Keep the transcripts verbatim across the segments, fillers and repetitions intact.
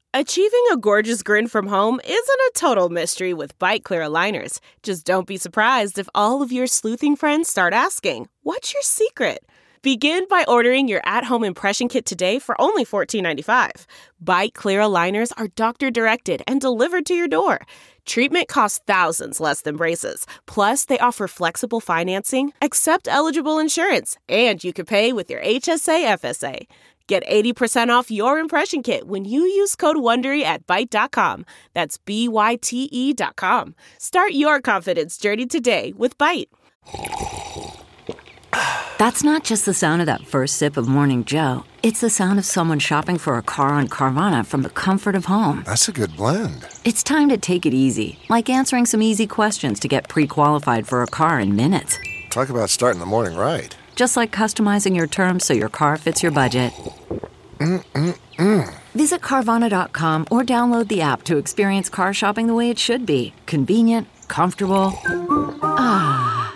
Achieving a gorgeous grin from home isn't a total mystery with Byte Clear aligners. Just don't be surprised if all of your sleuthing friends start asking, "What's your secret?" Begin by ordering your at-home impression kit today for only fourteen ninety-five. Byte Clear aligners are doctor-directed and delivered to your door. Treatment costs thousands less than braces. Plus, they offer flexible financing, accept eligible insurance, and you can pay with your H S A F S A. Get eighty percent off your impression kit when you use code WONDERY at byte dot com. That's B Y T E dot com. Start your confidence journey today with Byte. That's not just the sound of that first sip of Morning Joe. It's the sound of someone shopping for a car on Carvana from the comfort of home. That's a good blend. It's time to take it easy, like answering some easy questions to get pre-qualified for a car in minutes. Talk about starting the morning right. Just like customizing your terms so your car fits your budget. Mm-mm-mm. Visit Carvana dot com or download the app to experience car shopping the way it should be. Convenient, comfortable. Ah.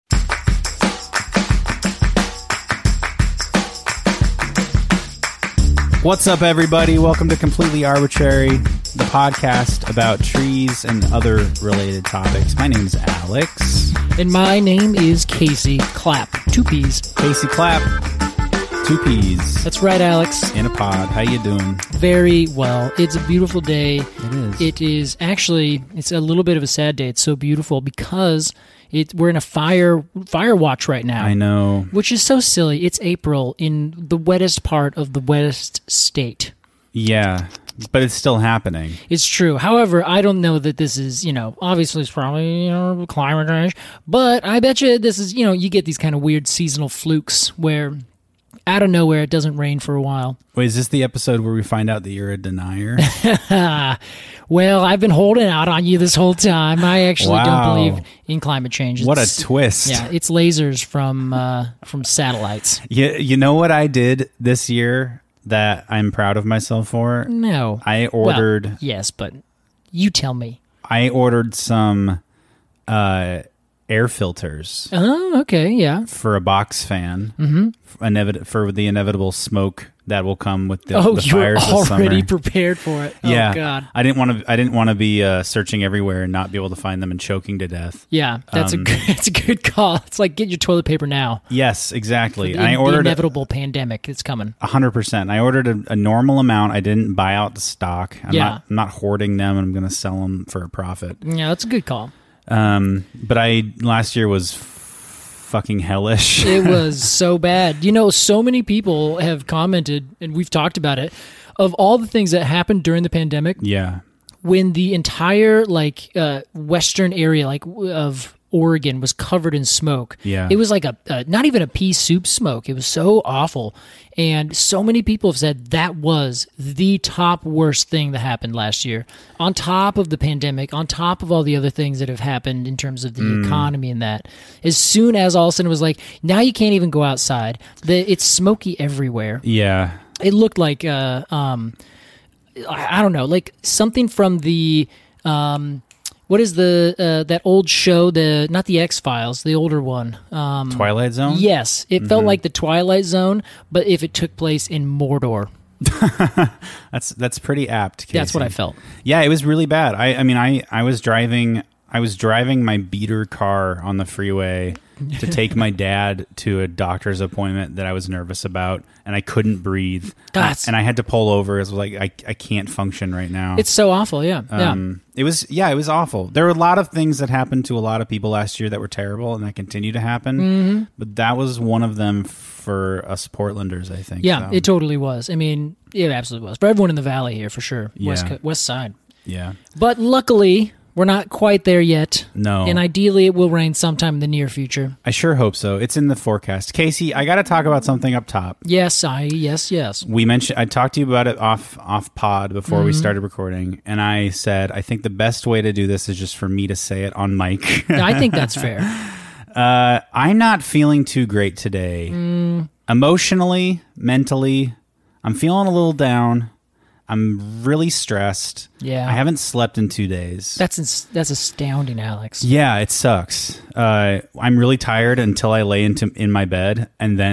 What's up, everybody? Welcome to Completely Arbitrary, the podcast about trees and other related topics. My name is Alex. And my name is Casey Clapp. Two P's. Casey Clapp. Two P's. That's right, Alex. In a pod. How you doing? Very well. It's a beautiful day. It is. It is actually, it's a little bit of a sad day. It's so beautiful because it we're in a fire fire watch right now. I know. Which is so silly. It's April in the wettest part of the wettest state. Yeah, but it's still happening. It's true. However, I don't know that this is, you know, obviously it's probably, you know, climate change, but I bet you this is, you know, you get these kind of weird seasonal flukes where out of nowhere it doesn't rain for a while. Wait, is this the episode where we find out that you're a denier? Well, I've been holding out on you this whole time. I actually Wow. don't believe in climate change. It's, What a twist. Yeah, it's lasers from uh, from satellites. You, you know what I did this year that I'm proud of myself for? No. I ordered... Well, yes, but you tell me. I ordered some uh, air filters Oh, okay, yeah. for a box fan, Mm-hmm. inevit- for the inevitable smoke that will come with the, Oh, the you were fires this already summer. prepared for it. Yeah, Oh, God. I didn't want to. I didn't want to be uh, searching everywhere and not be able to find them and choking to death. Yeah, that's Um, a good, that's a good call. It's like get your toilet paper now. Yes, exactly. The, And I the ordered inevitable pandemic that's coming. a hundred percent. I ordered a, a normal amount. I didn't buy out the stock. I'm Yeah. not. I'm not hoarding them. I'm going to sell them for a profit. Yeah, that's a good call. Um, but I last year was f- fucking hellish. It was so bad. You know, so many people have commented, and we've talked about it, of all the things that happened during the pandemic, Yeah. when the entire, like, uh, western area, like, w- of Oregon was covered in smoke. Yeah. It was like a, a, not even a pea soup smoke. It was so awful. And so many people have said that was the top worst thing that happened last year. On top of the pandemic, on top of all the other things that have happened in terms of the Mm. economy and that. As soon as all of a sudden it was like, now you can't even go outside. The, it's smoky everywhere. Yeah. It looked like, uh, um, I, I don't know, like something from the, um, what is the uh, that old show? The not the X-Files, the older one. Um, Twilight Zone? Yes, it felt like the Twilight Zone, but if it took place in Mordor. That's that's pretty apt, Casey. That's what I felt. Yeah, it was really bad. I, I mean, I, I was driving I was driving my beater car on the freeway to take my dad to a doctor's appointment that I was nervous about, and I couldn't breathe. That's- and I had to pull over. It was like I, I can't function right now. It's so awful. Yeah, um, it was yeah, it was awful. There were a lot of things that happened to a lot of people last year that were terrible, and that continue to happen. Mm-hmm. But that was one of them for us Portlanders, I think. yeah, yeah. so. It totally was. I mean, it absolutely was for everyone in the valley here for sure. West Yeah. Co- West Side. Yeah. But luckily, we're not quite there yet. No. And ideally, it will rain sometime in the near future. I sure hope so. It's in the forecast. Casey, I got to talk about something up top. Yes, I. Yes, yes. We mentioned I talked to you about it off off pod before Mm-hmm. we started recording, and I said I think the best way to do this is just for me to say it on mic. I think that's fair. uh, I'm not feeling too great today. Mm. Emotionally, mentally, I'm feeling a little down. I'm really stressed. Yeah. I haven't slept in two days. That's ins- that's astounding, Alex. Yeah, it sucks. Uh, I'm really tired until I lay into in my bed, and then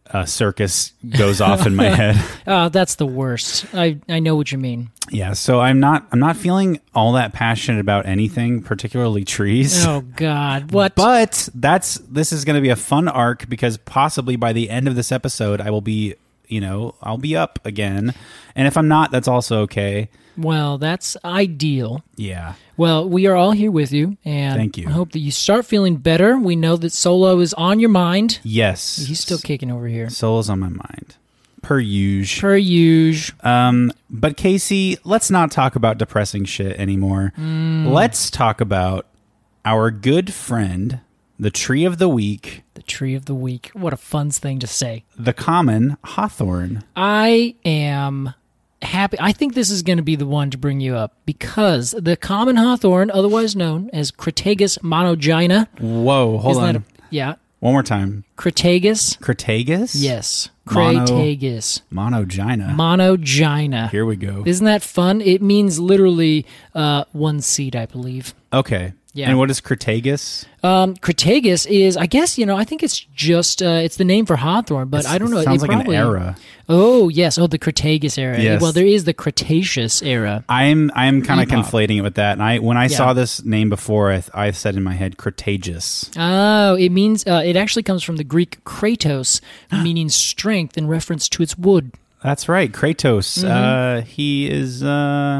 uh, circus goes off in my head. Oh, that's the worst. I, I know what you mean. Yeah, so I'm not I'm not feeling all that passionate about anything, particularly trees. Oh God, what? But that's this is going to be a fun arc because possibly by the end of this episode, I will be, you know, I'll be up again, and if I'm not, that's also okay. Well, that's ideal. Yeah. Well, we are all here with you, and Thank you. I hope that you start feeling better. We know that Solo is on your mind. Yes. He's still kicking over here. Solo's on my mind. Per usual. Per usual. Um, but Casey, let's not talk about depressing shit anymore. Mm. Let's talk about our good friend, the tree of the week, The tree of the week. What a fun thing to say. the common hawthorn. I am happy. I think this is going to be the one to bring you up because the common hawthorn, otherwise known as Crataegus monogyna. Whoa, hold isn't on. that a- yeah. One more time. Crataegus. Crataegus? Yes. Mono- Crataegus. Monogyna. Monogyna. Here we go. Isn't that fun? It means literally uh, one seed, I believe. Okay. Yeah. And what is Crataegus? Um, Crataegus is, I guess, you know, I think it's just, uh, it's the name for hawthorn, but It's- I don't know. It sounds it like probably, an era. Oh, yes. Oh, the Crataegus era. Yes. Well, there is the Cretaceous era. I'm I'm kind of Epoch. conflating it with that. And I when I Yeah. saw this name before, I, I said in my head Cretaegus. Oh, it means, uh, it actually comes from the Greek kratos, meaning strength in reference to its wood. That's right, Kratos. Mm-hmm. Uh, he is uh,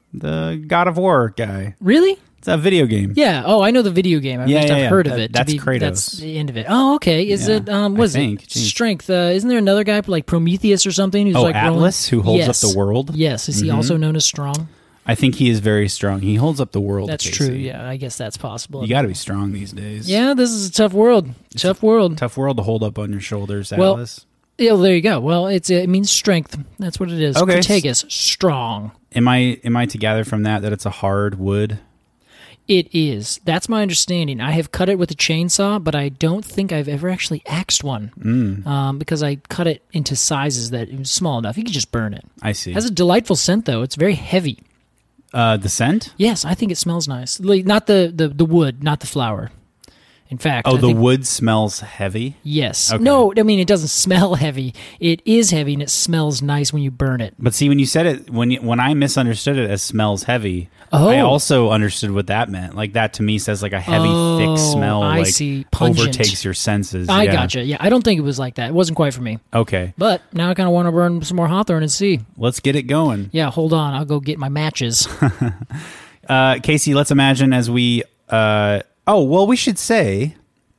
the God of War guy. Really? It's a video game. Yeah. Oh, I know the video game. At Yeah, least yeah, I've yeah. heard of That- it. To that's be- Kratos. That's the end of it. Oh, okay. Is Yeah, it, um, I what is think. it? Jeez. Strength. Uh, isn't there another guy like Prometheus or something who's Oh, like rolling- Atlas, who holds Yes. up the world. Yes. Is he Mhm. also known as strong? I think he is very strong. He holds up the world. That's Casey. true. Yeah, I guess that's possible. You got to be strong these days. Yeah, this is a tough world. Tough world. Tough world to hold up on your shoulders, Well, Atlas. Yeah, well, there you go. Well, it's it means strength. That's what it is. Okay. Crataegus, strong. Am I am I to gather from that that it's a hard wood? It is. That's my understanding. I have cut it with a chainsaw, but I don't think I've ever actually axed one Mm, um, because I cut it into sizes that it was small enough. You could just burn it. I see. It has a delightful scent, though. It's very heavy. Uh, the scent? Yes, I think it smells nice. Like, not the, the, the wood, not the flower. In fact, Oh, I the think- wood smells heavy. Yes. Okay. No, I mean, it doesn't smell heavy. It is heavy, and it smells nice when you burn it. But see, when you said it, when you, when I misunderstood it as smells heavy, Oh. I also understood what that meant. Like that to me says like a heavy, Oh, thick smell. I like see. Pungent. overtakes your senses. I yeah. gotcha. Yeah, I don't think it was like that. It wasn't quite for me. Okay, But now I kind of want to burn some more hawthorn and see. let's get it going. Yeah, hold on. I'll go get my matches. Uh, Casey, let's imagine as we. Uh, oh well, we should say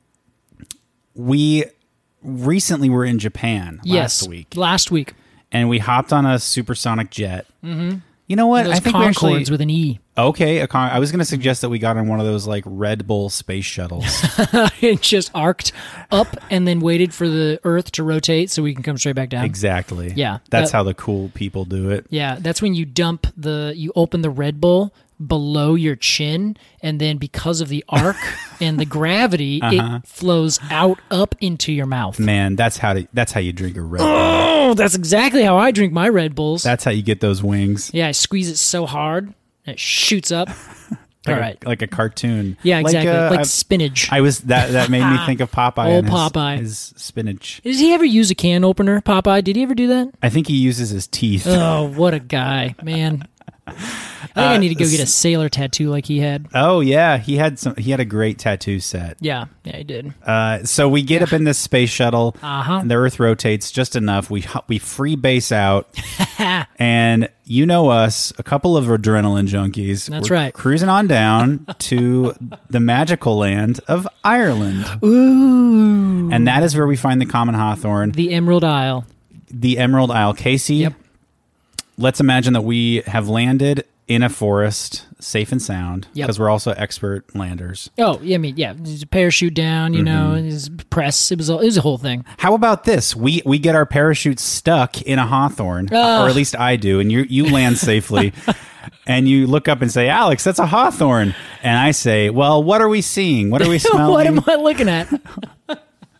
we recently were in Japan yes. last week, Last week. and we hopped on a supersonic jet. Mm-hmm. You know what? Those I think we Concords actually with an E. okay. A con- I was going to suggest that we got on one of those like Red Bull space shuttles. It just arced up and then waited for the Earth to rotate so we can come straight back down. Exactly. Yeah. That's That- how the cool people do it. Yeah, that's when you dump the, you open the Red Bull below your chin, and then because of the arc and the gravity, Uh-huh. it flows out up into your mouth. Man, that's how to that's how you drink a Red Bull. Oh, that's exactly how I drink my Red Bulls. That's how you get those wings. Yeah, I squeeze it so hard, and it shoots up. Like All a, right. like a cartoon. Yeah, exactly. uh, Like I- spinach. I was that that made me think of Popeye. Old and his, Popeye. his spinach. Did he ever use a can opener, Popeye? Did he ever do that? I think he uses his teeth. Oh, what a guy, man. I think I Uh, need to go get a sailor tattoo like he had. Oh yeah, he had some. He had a great tattoo set. Yeah, yeah, he did. Uh, so we get up in this space shuttle. Uh-huh. And the Earth rotates just enough. We hu- we free base out, and you know us, a couple of adrenaline junkies. That's We're right. Cruising on down to the magical land of Ireland, Ooh. and that is where we find the common hawthorn, The Emerald Isle. the Emerald Isle. Casey, Yep. let's imagine that we have landed in a forest, safe and sound, Yep. because we're also expert landers. Oh, yeah, I mean, yeah, there's a parachute down, you know, Mm-hmm. there's press. It was, a, it was a whole thing. How about this? We we get our parachute stuck in a hawthorn, Ugh. or at least I do, and you you land safely, and you look up and say, "Alex, that's a hawthorn," and I say, "Well, what are we seeing? What are we smelling?" What am I looking at?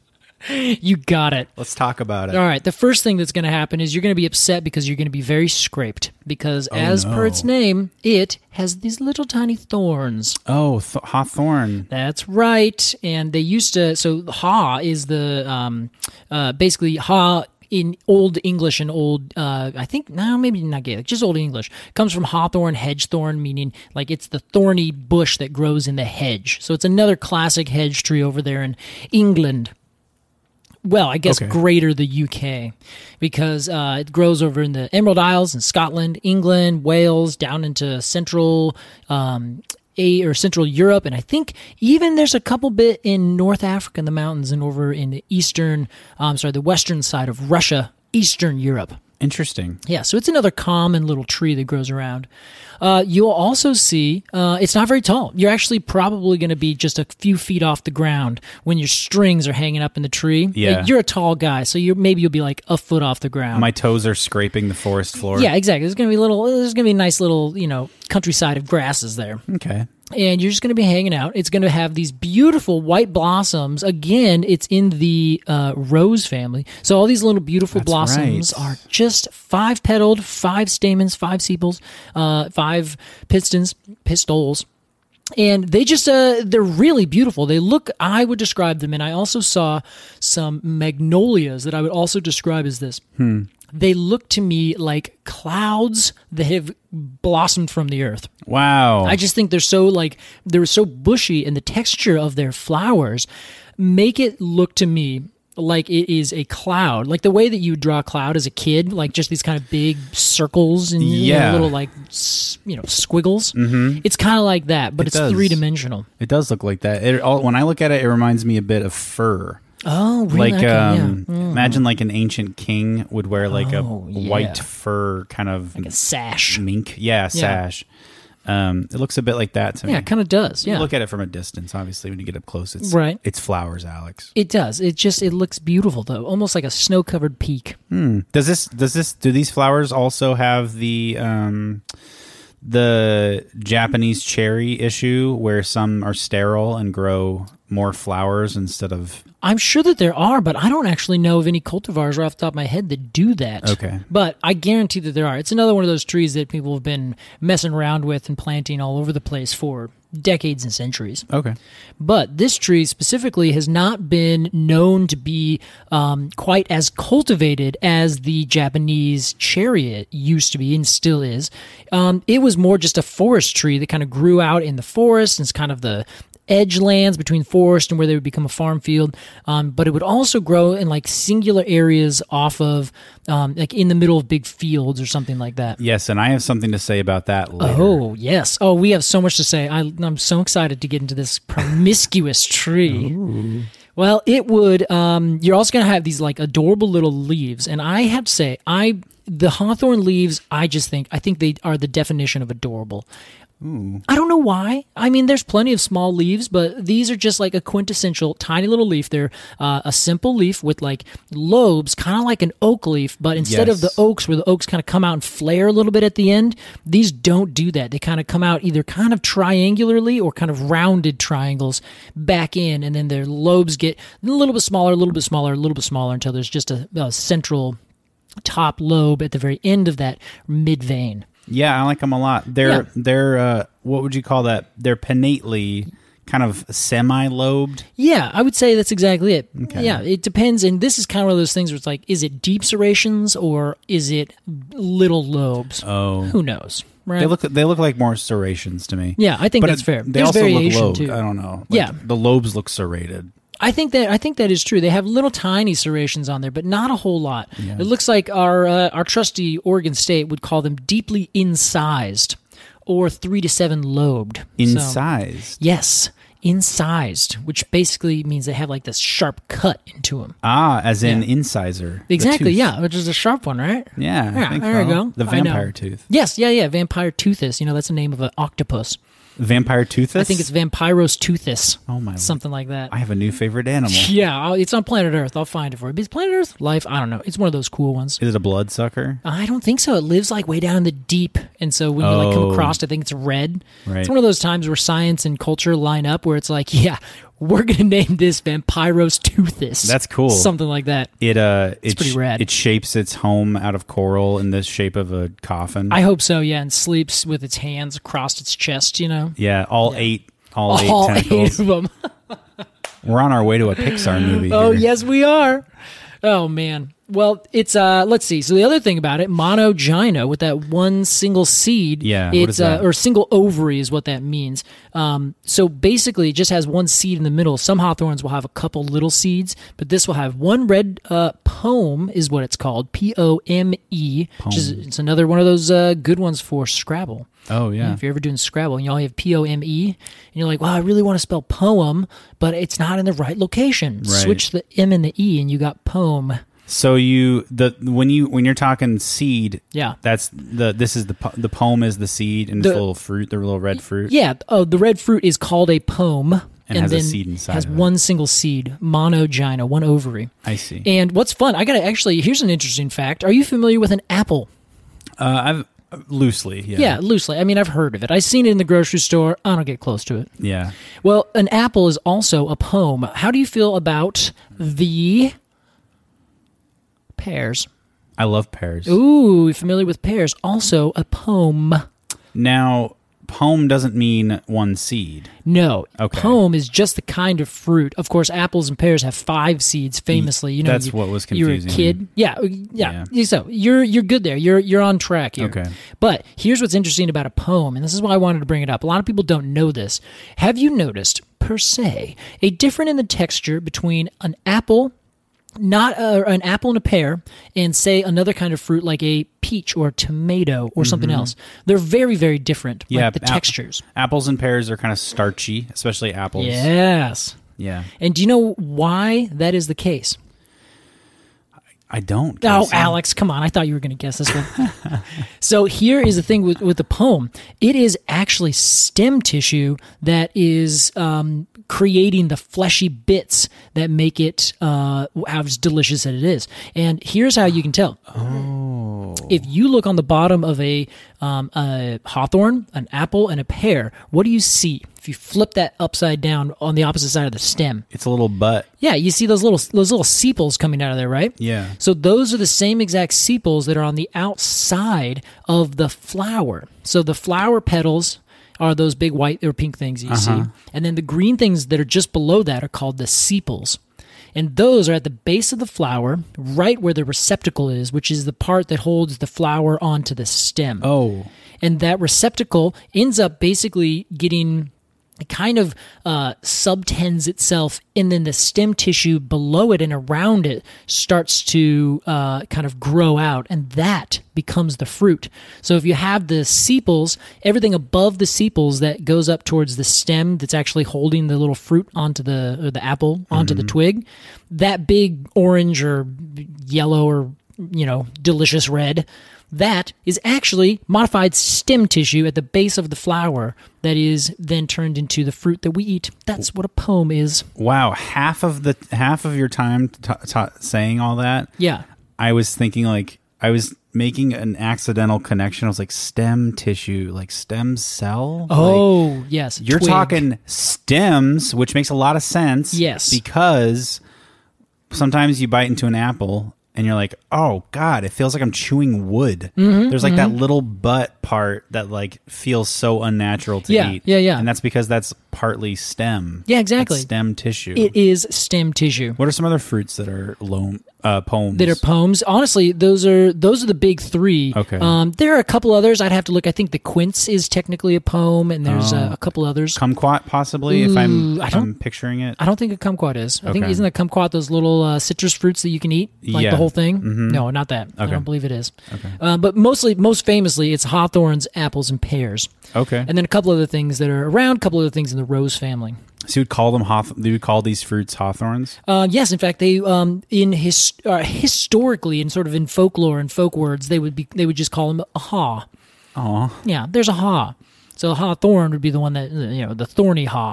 You got it. Let's talk about it. All right. The first thing that's going to happen is you're going to be upset because you're going to be very scraped because, Oh, as no. per its name, it has these little tiny thorns. Oh, th- hawthorn. That's right. And they used to. So haw is the um, uh, basically haw. In Old English and Old, uh, I think, no, maybe not Gaelic, just Old English, comes from hawthorn, hedge thorn, meaning like it's the thorny bush that grows in the hedge. So it's another classic hedge tree over there in England. Well, I guess Okay. greater the U K, because uh, it grows over in the Emerald Isles in Scotland, England, Wales, down into central um, A or Central Europe, and I think even there's a couple bit in North Africa in the mountains and over in the eastern, um, sorry, the western side of Russia, Eastern Europe. Interesting. Yeah, so it's another common little tree that grows around. Uh, you'll also see uh, it's not very tall. You're actually probably going to be just a few feet off the ground when your strings are hanging up in the tree. Yeah. Like, you're a tall guy, so you're maybe you'll be like a foot off the ground. My toes are scraping the forest floor. Yeah, exactly. There's going to be little. There's going to be a nice little, you know, countryside of grasses there. Okay. And you're just going to be hanging out. It's going to have these beautiful white blossoms. Again, it's in the uh, rose family. So all these little beautiful That's blossoms right. are just five petaled, five stamens, five sepals, uh, five pistons, pistols. And they just, uh, they're really beautiful. They look, I would describe them, and I also saw some magnolias that I would also describe as this. Hmm. They look to me like clouds that have blossomed from the earth. Wow. I just think they're so like they're so bushy, and the texture of their flowers make it look to me like it is a cloud, like the way that you would draw a cloud as a kid, like just these kind of big circles and you know, Yeah. little like s- you know squiggles. Mm-hmm. It's kind of like that, but It it's does. three dimensional. It does look like that. It, all, when I look at it, it reminds me a bit of fur. Oh, really? Like, Okay, um, yeah. Mm. imagine like an ancient king would wear like Oh, a yeah. white fur kind of Like a sash. mink. Yeah, sash. Um, it looks a bit like that to me. Yeah, it kind of does. You Yeah, look at it from a distance. Obviously, when you get up close, it's Right. It's flowers, Alex. it does. It just it looks beautiful though, almost like a snow-covered peak. Hmm. Does this? Does this? Do these flowers also have the um, the Japanese cherry issue, where some are sterile and grow more flowers instead of? I'm sure that there are, but I don't actually know of any cultivars right off the top of my head that do that. Okay. But I guarantee that there are. It's another one of those trees that people have been messing around with and planting all over the place for decades and centuries. Okay. But this tree specifically has not been known to be um, quite as cultivated as the Japanese cherry used to be and still is. Um, it was more just a forest tree that kind of grew out in the forest, and it's kind of the edge lands between forest and where they would become a farm field. Um, but it would also grow in like singular areas off of, um, like in the middle of big fields or something like that. Yes, and I have something to say about that later. Oh, yes. Oh, we have so much to say. I, I'm so excited to get into this promiscuous tree. Well, it would, um, you're also going to have these like adorable little leaves. And I have to say, I, the hawthorn leaves, I just think, I think they are the definition of adorable. I don't know why. I mean, there's plenty of small leaves, but these are just like a quintessential tiny little leaf. They're uh, a simple leaf with like lobes, kind of like an oak leaf, but instead of the Yes. oaks where the oaks kind of come out and flare a little bit at the end, these don't do that. They kind of come out either kind of triangularly or kind of rounded triangles back in, and then their lobes get a little bit smaller, a little bit smaller, a little bit smaller until there's just a, a central top lobe at the very end of that mid vein. Yeah, I like them a lot. They're Yeah. they're uh, what would you call that? They're pinnately kind of semi-lobed. Yeah, I would say that's exactly it. Okay. Yeah, it depends. And this is kind of one of those things where it's like, is it deep serrations or is it little lobes? Oh, Who knows? Right? they look they look like more serrations to me. Yeah, I think But that's it- fair. They There's also variation look lobed. too. I don't know. Like, Yeah. the lobes look serrated. I think that I think that is true. They have little tiny serrations on there, but not a whole lot. Yeah. It looks like our uh, our trusty Oregon State would call them deeply incised or three to seven lobed. So- Incised. yes, incised, which basically means they have like this sharp cut into them. Ah, as in Yeah. incisor. the Exactly, tooth. yeah, which is a sharp one, right? Yeah, I Yeah, think there you so. go. The I know. vampire tooth. Yes, yeah, yeah. Vampire toothus. You know, that's the name of an octopus. Vampire toothus? I think it's Vampiros toothus. Oh my Something like that. I have a new favorite animal. Yeah, I'll, it's on planet Earth. I'll find it for you. But is planet Earth life? I don't know. It's one of those cool ones. Is it a bloodsucker? I don't think so. It lives like way down in the deep, and so when you like come Oh. across it, I think it's red. Right. It's one of those times where science and culture line up, where it's like, yeah, we're going to name this Vampiros toothus. That's cool. Something like that. It uh, it pretty rad. It shapes its home out of coral in the shape of a coffin. I hope so, yeah, and sleeps with its hands across its chest, you know? yeah, all Yeah. eight, all, All eight eight tentacles. of them. We're on our way to a Pixar movie. Oh, here. yes, we are. Oh, man. Well, it's, uh, let's see. So the other thing about it, monogyno, with that one single seed. Yeah, what It's, is that? Uh, or single ovary is what that means. Um, so basically, it just has one seed in the middle. Some hawthorns will have a couple little seeds, but this will have one red uh, pome, is what it's called. P O M E. Which is, it's another one of those uh, good ones for Scrabble. Oh yeah. If you're ever doing Scrabble and you only have P O M E, and you're like, well, I really want to spell poem, but it's not in the right location. Right. Switch the M and the E, and you got poem. So you the when you when you're talking seed, Yeah. that's the this is the po- the poem is the seed and it's The- the little fruit, the little red fruit. Yeah. Oh, the red fruit is called a poem. And has a then seed inside has of it. one single seed, monogyna, one ovary. I see. And what's fun, I got to actually, here's an interesting fact. Are you familiar with an apple? Uh, I've uh, loosely, yeah, Yeah, loosely. I mean, I've heard of it. I've seen it in the grocery store. I don't get close to it. yeah. Well, an apple is also a poem. How do you feel about the pears? I love pears. Ooh, familiar with pears? Also a poem. Now, poem doesn't mean one seed. No, Okay. poem is just the kind of fruit. Of course, apples and pears have five seeds. Famously, you know, That's you, what was You're a confusing kid, me. yeah, yeah, yeah. So you're you're good there. You're you're on track here. Okay. But here's what's interesting about a poem, and this is why I wanted to bring it up. A lot of people don't know this. Have you noticed, per se, a difference in the texture between an apple? Not a, an apple and a pear, and say another kind of fruit like a peach or a tomato or something else. They're very, very different. Like Yeah, the ap- textures. Apples and pears are kind of starchy, especially apples. Yes. Yeah. And do you know why that is the case? I don't. Oh, Casey. Alex, come on. I thought you were going to guess this one. So here is the thing with, with the poem. It is actually stem tissue that is um, creating the fleshy bits that make it uh, as delicious as it is. And here's how you can tell. Oh. If you look on the bottom of a, um, a hawthorn, an apple, and a pear, what do you see? If you flip that upside down on the opposite side of the stem, It's a little butt. yeah, you see those little those little sepals coming out of there, right? Yeah. So those are the same exact sepals that are on the outside of the flower. So the flower petals are those big white or pink things that you see, and then the green things that are just below that are called the sepals. And those are at the base of the flower, right where the receptacle is, which is the part that holds the flower onto the stem. Oh. And that receptacle ends up basically getting it kind of uh, subtends itself, and then the stem tissue below it and around it starts to uh, kind of grow out, and that becomes the fruit. So if you have the sepals, everything above the sepals that goes up towards the stem that's actually holding the little fruit onto the or the apple onto the twig, that big orange or yellow or you know delicious red, that is actually modified stem tissue at the base of the flower that is then turned into the fruit that we eat. That's what a poem is. Wow. Half of the half of your time t- t- saying all that, Yeah. I was thinking like I was making an accidental connection. I was like stem tissue, like stem cell. Like, Oh, yes. you're twig. talking stems, which makes a lot of sense. Yes. Because sometimes you bite into an apple and you're like, oh God, it feels like I'm chewing wood. Mm-hmm, There's like that little butt part that like feels so unnatural to Yeah, eat. yeah, yeah. And that's because that's partly stem. Yeah, exactly. That's stem tissue. It is stem tissue. What are some other fruits that are loam, uh, poems? That are poems. Honestly, those are those are the big three. Okay. Um, there are a couple others. I'd have to look. I think the quince is technically a poem, and there's uh, a couple others. Kumquat, possibly, if I'm, Ooh, I if don't- I'm picturing it. I don't think a kumquat is. I think Okay. isn't a kumquat those little uh, citrus fruits that you can eat, like Yeah. the whole thing? No, not that. I Okay. don't believe it is. Uh, but mostly, most famously, it's hawthorns, apples, and pears, Okay. and then a couple other things that are around. A couple other things in the rose family. So you would call them hawth- you would call these fruits hawthorns? Uh, yes, in fact, they um, in his, uh, historically and sort of in folklore and folk words, they would be they would just call them a haw. Aw. Yeah, there's a haw. So a hawthorn would be the one that you know, the thorny haw.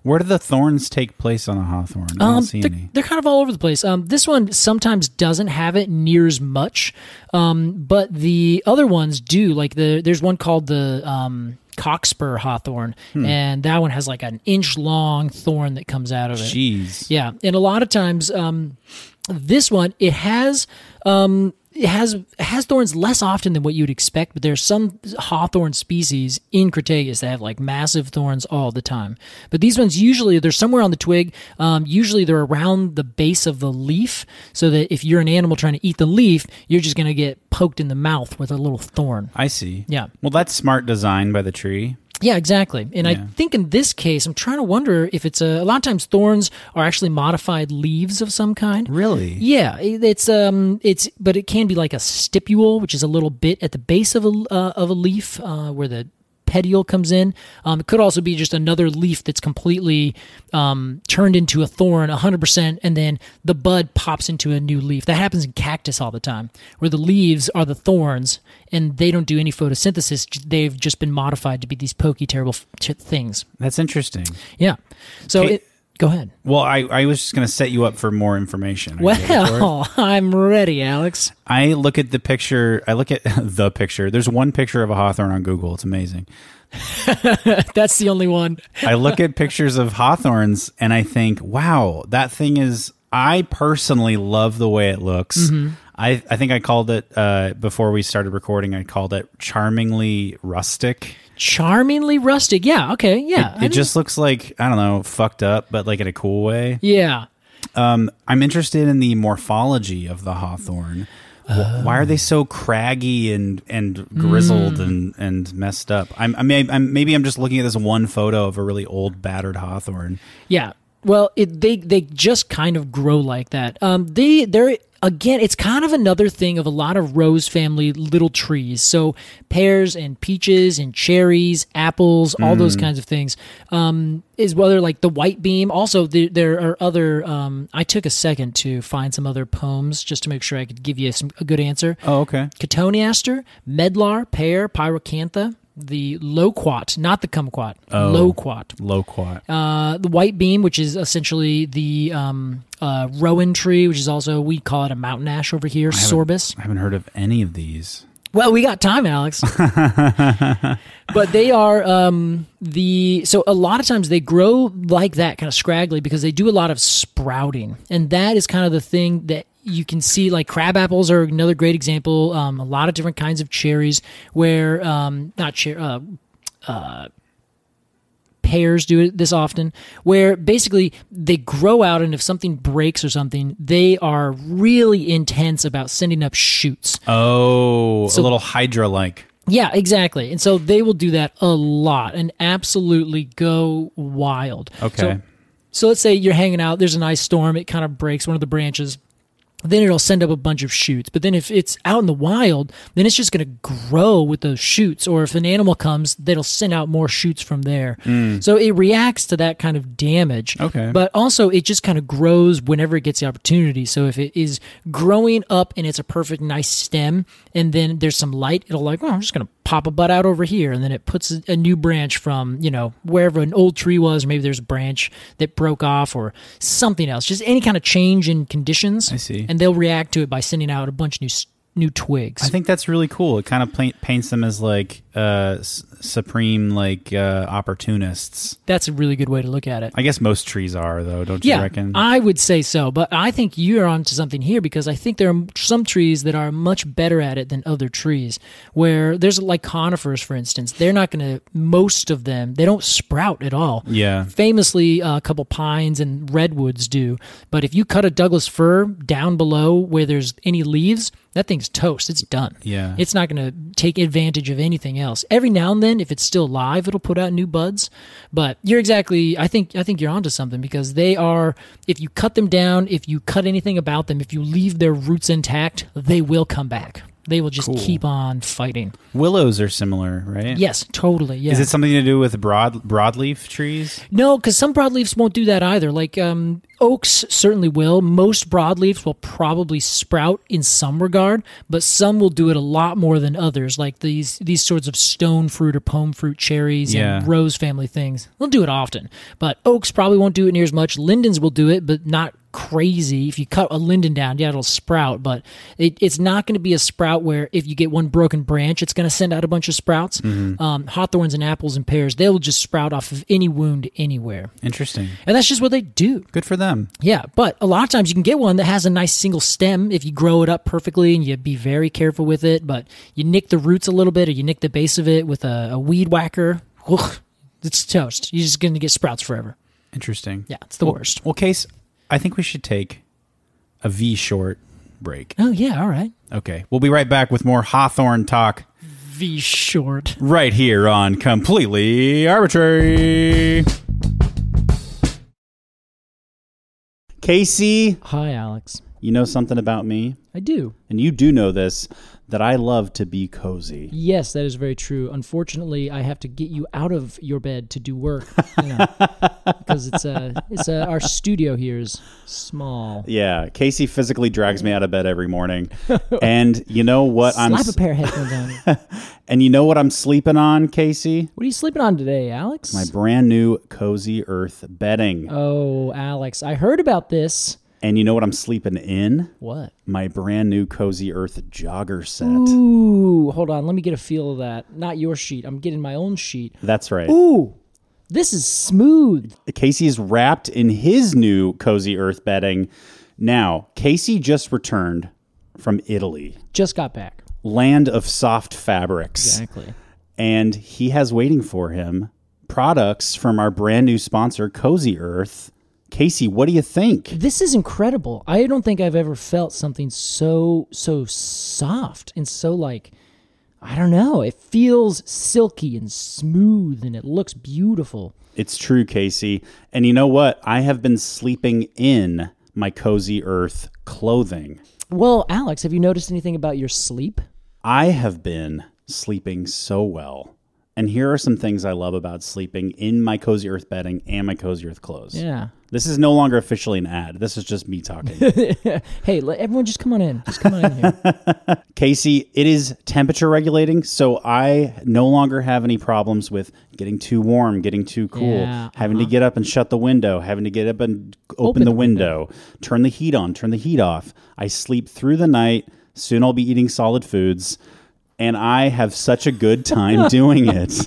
Where do the thorns take place on a hawthorn? I don't Um, see they're, any. they're kind of all over the place. Um, this one sometimes doesn't have it near as much, um, but the other ones do. Like the there's one called the um, cockspur hawthorn, Hmm. and that one has like an inch long thorn that comes out of it. Jeez. Yeah, and a lot of times, um, this one it has. Um, It has it has thorns less often than what you'd expect, but there's some hawthorn species in Crataegus that have like massive thorns all the time. But these ones usually they're somewhere on the twig. Um, usually they're around the base of the leaf, so that if you're an animal trying to eat the leaf, you're just going to get poked in the mouth with a little thorn. I see. Yeah. Well, that's smart design by the tree. Yeah, exactly. And I Yeah. think in this case, I'm trying to wonder if it's a, a lot of times thorns are actually modified leaves of some kind. Really? Yeah, it- it's um, it's but it can be like a stipule, which is a little bit at the base of a uh, of a leaf uh, where the petiole comes in. Um, it could also be just another leaf that's completely um, turned into a thorn one hundred percent, and then the bud pops into a new leaf. That happens in cactus all the time, where the leaves are the thorns, and they don't do any photosynthesis. They've just been modified to be these pokey, terrible f- t- things. That's interesting. Yeah. So Okay. it, go ahead. Well, I, I was just going to set you up for more information. Are you ready for it? Well, I'm ready, Alex. I look at the picture. I look at the picture. There's one picture of a hawthorn on Google. It's amazing. That's the only one. I look at pictures of hawthorns and I think, wow, that thing is. I personally love the way it looks. Mm-hmm. I, I think I called it uh, before we started recording. I called it charmingly rustic. Charmingly rustic. Yeah. Okay. Yeah. I It mean- just looks like, I don't know, fucked up, but like in a cool way. Yeah. Um, I'm interested in the morphology of the hawthorn. Wh- Why are they so craggy and, and grizzled Mm. and, and messed up? I'm, I may, I'm maybe I'm just looking at this one photo of a really old, battered hawthorn. Yeah. Well, it, they they just kind of grow like that. Um, they they're again, it's kind of another thing of a lot of rose family little trees. So pears and peaches and cherries, apples, all those kinds of things. Um, is whether like the white beam. Also, there, there are other. Um, I took a second to find some other poems just to make sure I could give you some a good answer. Oh, okay. Cotoneaster, medlar, pear, pyracantha, the loquat, not the kumquat, Oh. loquat. Loquat. Uh, the white beam, which is essentially the um, uh, rowan tree, which is also, we call it a mountain ash over here, sorbus. I haven't heard of any of these. Well, we got time, Alex. But they are um, the, so a lot of times they grow like that, kind of scraggly, because they do a lot of sprouting. And that is kind of the thing that you can see, like crab apples are another great example. Um, a lot of different kinds of cherries where, um, not cher, uh, uh, pears do it this often, where basically they grow out, and if something breaks or something, they are really intense about sending up shoots. Oh, So- a little hydra-like. Yeah, exactly. And so they will do that a lot and absolutely go wild. Okay. So, so let's say you're hanging out, there's a nice storm, it kind of breaks one of the branches. Then it'll send up a bunch of shoots. But then if it's out in the wild, then it's just going to grow with those shoots. Or if an animal comes, that'll send out more shoots from there. So it reacts to that kind of damage. Okay. But also it just kind of grows whenever it gets the opportunity. So if it is growing up and it's a perfect nice stem, and then there's some light, it'll like, oh, I'm just going to pop a bud out over here. And then it puts a, a new branch from, you know, wherever an old tree was, or maybe there's a branch that broke off or something else. Just any kind of change in conditions. I see. And they'll react to it by sending out a bunch of new s- new twigs. I think that's really cool. It kind of paint, paints them as like uh, s- supreme like uh, opportunists. That's a really good way to look at it. I guess most trees are, though, don't you Yeah, reckon? I would say so, but I think you're onto something here, because I think there are some trees that are much better at it than other trees. Where there's like conifers, for instance, they're not going to. Most of them, they don't sprout at all. Yeah. Famously, uh, a couple pines and redwoods do, but if you cut a Douglas fir down below where there's any leaves, that thing's toast. It's done. Yeah. It's not going to take advantage of anything else. Every now and then, if it's still alive, it'll put out new buds. But you're exactly, I think, I think you're onto something, because they are, if you cut them down, if you cut anything about them, if you leave their roots intact, they will come back. They will just Cool. keep on fighting. Willows are similar, right? Yes, totally. Yeah. Is it something to do with broad broadleaf trees? No, because some broadleafs won't do that either. Like, um, oaks certainly will. Most broadleafs will probably sprout in some regard, but some will do it a lot more than others, like these these sorts of stone fruit or pome fruit cherries Yeah. and rose family things. They'll do it often, but oaks probably won't do it near as much. Lindens will do it, but not crazy. If you cut a linden down, yeah, it'll sprout, but it, it's not going to be a sprout where if you get one broken branch, it's going to send out a bunch of sprouts. Mm-hmm. Um, hawthorns and apples and pears, they'll just sprout off of any wound anywhere. Interesting. And that's just what they do. Good for them. Yeah, but a lot of times you can get one that has a nice single stem if you grow it up perfectly and you be very careful with it, but you nick the roots a little bit or you nick the base of it with a, a weed whacker, ugh, it's toast. You're just going to get sprouts forever. Interesting. Yeah, it's the well, worst. Well, Case, I think we should take a V short break. Oh, yeah, all right. Okay. We'll be right back with more Hawthorne talk V short. right here on Completely Arbitrary. Casey, Hi, Alex. you know something about me? I do. And you do know this, that I love to be cozy. Yes, that is very true. Unfortunately, I have to get you out of your bed to do work, you know, because it's a, it's a, our studio here is small. Yeah, Casey physically drags me out of bed every morning. And you know what I'm Slap a pair of headphones on. And you know what I'm sleeping on, Casey? What are you sleeping on today, Alex? My brand new Cozy Earth bedding. Oh, Alex, I heard about this. And you know what I'm sleeping in? What? My brand new Cozy Earth jogger set. Ooh, hold on. Let me get a feel of that. Not your sheet. I'm getting my own sheet. That's right. Ooh, this is smooth. Casey's wrapped in his new Cozy Earth bedding. Now, Casey just returned from Italy, Just got back. land of soft fabrics. Exactly. And he has waiting for him products from our brand new sponsor, Cozy Earth. Casey, what do you think? This is incredible. I don't think I've ever felt something so, so soft and so like, I don't know. It feels silky and smooth and it looks beautiful. It's true, Casey. And you know what? I have been sleeping in my Cozy Earth clothing. Well, Alex, have you noticed anything about your sleep? I have been sleeping so well. And here are some things I love about sleeping in my Cozy Earth bedding and my Cozy Earth clothes. Yeah. This is no longer officially an ad. This is just me talking. Hey, let everyone just come on in. Just come on in here. Casey, it is temperature regulating, so I no longer have any problems with getting too warm, getting too cool, Yeah, having uh-huh. to get up and shut the window, having to get up and open, Open the, the window, turn the heat on, turn the heat off. I sleep through the night. Soon I'll be eating solid foods, and I have such a good time doing it.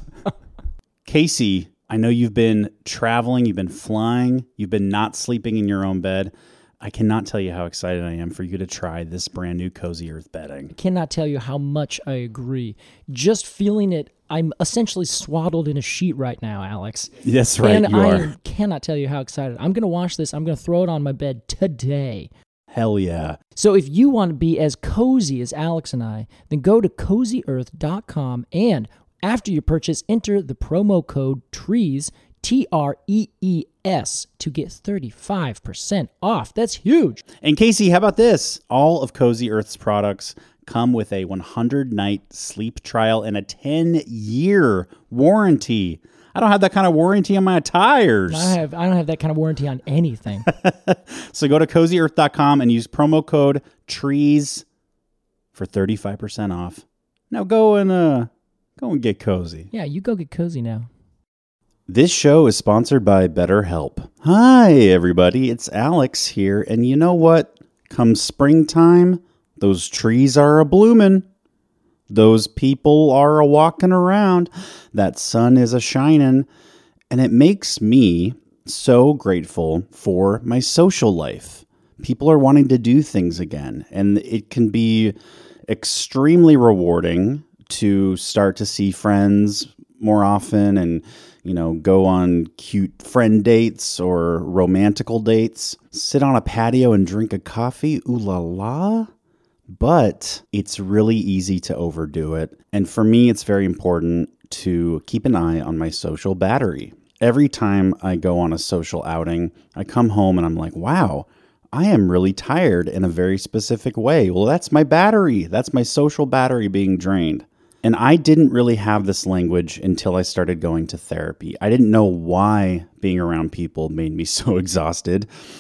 Casey, I know you've been traveling, you've been flying, you've been not sleeping in your own bed. I cannot tell you how excited I am for you to try this brand new Cozy Earth bedding. Cannot tell you how much I agree. Just feeling it, I'm essentially swaddled in a sheet right now, Alex. That's right, and you I are. cannot tell you how excited. I'm going to wash this. I'm going to throw it on my bed today. Hell yeah. So if you want to be as cozy as Alex and I, then go to cozy earth dot com and after you purchase, enter the promo code TREES, T R E E S, to get thirty-five percent off. That's huge. And Casey, how about this? All of Cozy Earth's products come with a one hundred night sleep trial and a ten year warranty. I don't have that kind of warranty on my tires. I have I don't have that kind of warranty on anything. So go to cozy earth dot com and use promo code TREES for thirty-five percent off. Now go and uh go and get cozy. Yeah, you go get cozy now. This show is sponsored by BetterHelp. Hi, everybody. It's Alex here. And you know what? Come springtime, those trees are a-bloomin'. Those people are a-walking around. That sun is a-shining. And it makes me so grateful for my social life. People are wanting to do things again. And it can be extremely rewarding to start to see friends more often and, you know, go on cute friend dates or romantical dates, sit on a patio and drink a coffee, ooh la la. But it's really easy to overdo it. And for me, it's very important to keep an eye on my social battery. Every time I go on a social outing, I come home and I'm like, wow, I am really tired in a very specific way. Well, that's my battery. That's my social battery being drained. And I didn't really have this language until I started going to therapy. I didn't know why being around people made me so exhausted.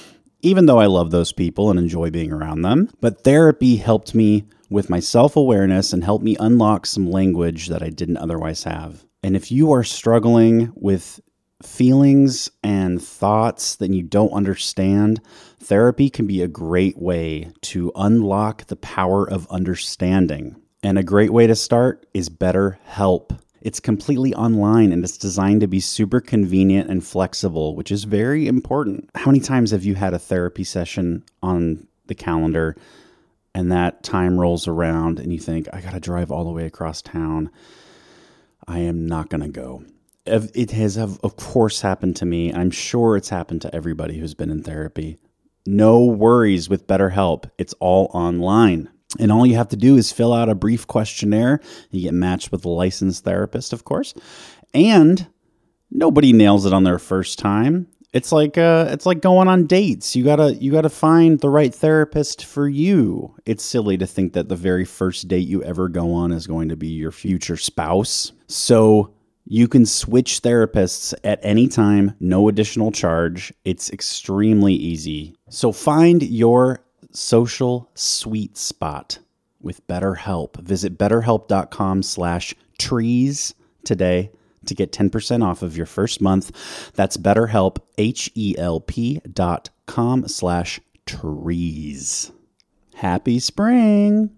even though I love those people and enjoy being around them. But therapy helped me with my self-awareness and helped me unlock some language that I didn't otherwise have. And if you are struggling with feelings and thoughts that you don't understand, therapy can be a great way to unlock the power of understanding. And a great way to start is BetterHelp. It's completely online and it's designed to be super convenient and flexible, which is very important. How many times have you had a therapy session on the calendar and that time rolls around and you think, I got to drive all the way across town. I am not going to go. It has, of course, happened to me. I'm sure it's happened to everybody who's been in therapy. No worries with BetterHelp. It's all online. And all you have to do is fill out a brief questionnaire. You get matched with a licensed therapist, of course. And nobody nails it on their first time. It's like uh, it's like going on dates. You gotta you gotta find the right therapist for you. It's silly to think that the very first date you ever go on is going to be your future spouse. So you can switch therapists at any time, no additional charge. It's extremely easy. So find your social sweet spot with BetterHelp. Visit betterhelp.com slash trees today to get ten percent off of your first month. That's BetterHelp, H-E-L-P dot com slash trees. Happy spring.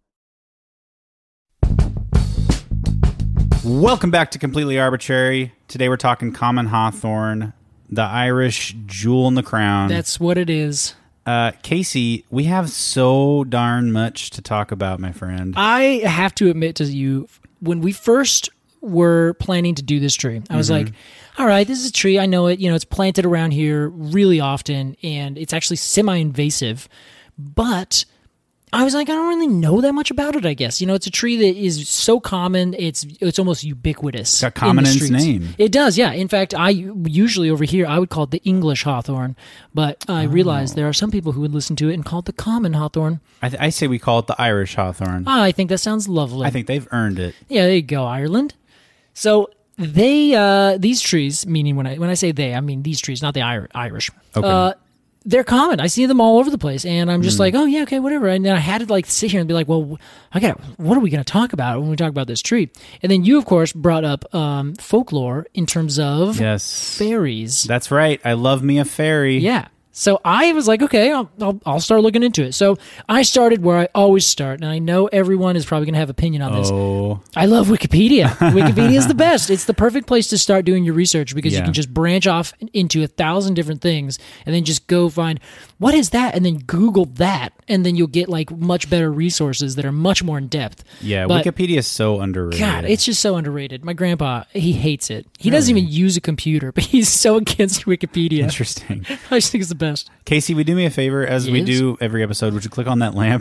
Welcome back to Completely Arbitrary. Today we're talking Common Hawthorn, the Irish jewel in the crown. That's what it is. Uh, Casey, we have so darn much to talk about, my friend. I have to admit to you, when we first were planning to do this tree, I was Mm-hmm. like, all right, this is a tree. I know it. You know, it's planted around here really often, and it's actually semi-invasive. But I was like, I don't really know that much about it, I guess. You know, it's a tree that is so common, it's it's almost ubiquitous. It's got common in, in the its streets. name. It does, yeah. In fact, I usually over here, I would call it the English hawthorn, but I Oh. realized there are some people who would listen to it and call it the common hawthorn. I, th- I say we call it the Irish Hawthorn. I think that sounds lovely. I think they've earned it. Yeah, there you go, Ireland. So they, uh, these trees, meaning when I when I say they, I mean these trees, not the Ir- Irish. Okay. Uh, they're common. I see them all over the place, and I'm just like, oh yeah, okay, whatever. And then I had to like sit here and be like, well, I got, what are we going to talk about when we talk about this tree? And then you, of course, brought up um, folklore in terms of Yes. fairies. That's right. I love me a fairy. Yeah. So I was like, okay, I'll, I'll I'll start looking into it. So I started where I always start, and I know everyone is probably going to have opinion on this. Oh. I love Wikipedia. Wikipedia is the best. It's the perfect place to start doing your research because you Yeah. can just branch off into a thousand different things and then just go find what is that and then Google that, and then you'll get like much better resources that are much more in depth. Yeah, But- Wikipedia is so underrated. God, it's just so underrated. My grandpa, he hates it. He doesn't even use a computer, but he's so against Wikipedia. interesting. I just think it's the best. Casey, would do me a favor, as we Yes? do every episode, would you click on that lamp?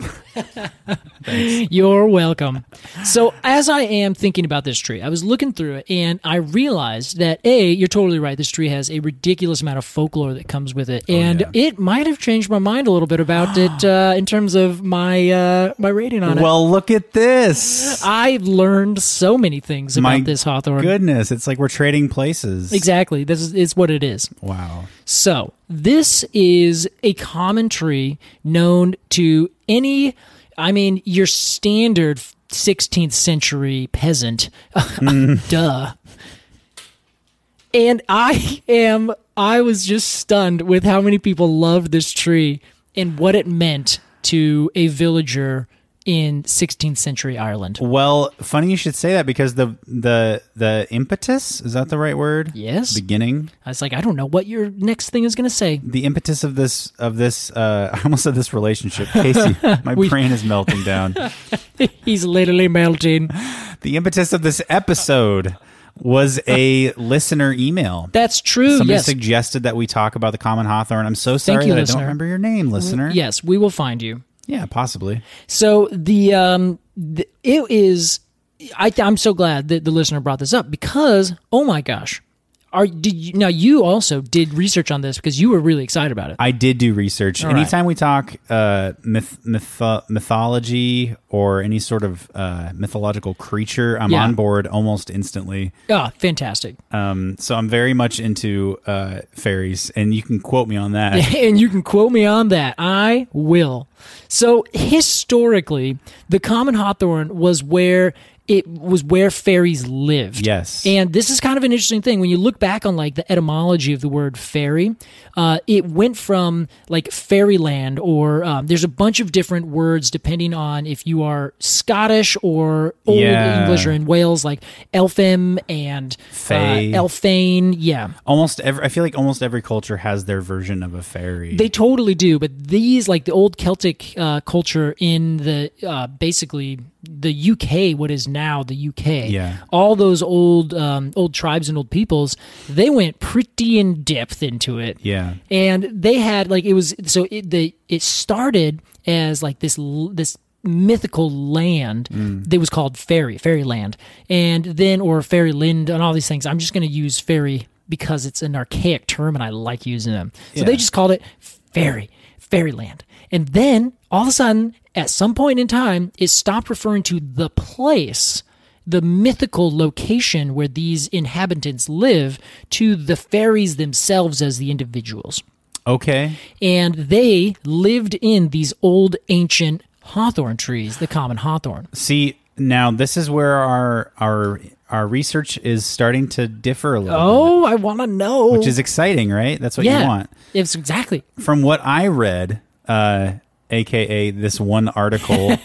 You're welcome. So as I am thinking about this tree, I was looking through it and I realized that A, you're totally right. This tree has a ridiculous amount of folklore that comes with it. And Oh, yeah. it might have changed my mind a little bit about it uh, in terms of my uh, my rating on it. Well, look at this. I've learned so many things about My this hawthorn. Goodness, it's like we're trading places. Exactly. This is it's what it is. Wow. So, this is a common tree known to any, I mean, your standard sixteenth century peasant. Duh. And I am, I was just stunned with how many people loved this tree and what it meant to a villager in sixteenth century Ireland. Well, funny you should say that because the the the impetus, is that the right word? Yes. Beginning. I was like, I don't know what your next thing is going to say. The impetus of this of this uh I almost said this relationship. Casey, my We- brain is melting down. He's literally melting. The impetus of this episode was a listener email. That's true. Somebody yes. suggested that we talk about the common hawthorn. I'm so sorry you, that I listener. don't remember your name, listener. Yes, we will find you. Yeah, possibly. So the um, the, it is. I, I'm so glad that the listener brought this up because oh my gosh, Are did you, now you also did research on this because you were really excited about it. I did do research. All Anytime right. we talk uh, myth, myth, mythology or any sort of uh, mythological creature, I'm Yeah. on board almost instantly. Oh, fantastic. Um, so I'm very much into uh, fairies, and you can quote me on that. And you can quote me on that. I will. So historically, the common hawthorn was where it was where fairies lived. Yes. And this is kind of an interesting thing. When you look back on like the etymology of the word fairy, uh, it went from like fairyland or um, there's a bunch of different words depending on if you are Scottish or Old Yeah. English or in Wales, like elfim and Fae. uh, elfane. Yeah. Almost every, I feel like almost every culture has their version of a fairy. They totally do, but these, like the old Celtic uh, culture in the uh, basically the U K, what is now the U K, Yeah. all those old um, old tribes and old peoples, they went pretty in depth into it. Yeah. And they had like it was so it the it started as like this l- this mythical land that was called fairy fairyland, and then or fairyland and all these things. I'm just going to use fairy because it's an archaic term and I like using them. So Yeah. they just called it fairy fairyland, and then all of a sudden, at some point in time, it stopped referring to the place, the mythical location where these inhabitants live, to the fairies themselves as the individuals. Okay. And they lived in these old ancient hawthorn trees, the common hawthorn. See, now this is where our our our research is starting to differ a little Oh, I want to know. bit, which is exciting, right? That's what yeah, you want. It's exactly. From what I read, uh, aka this one article,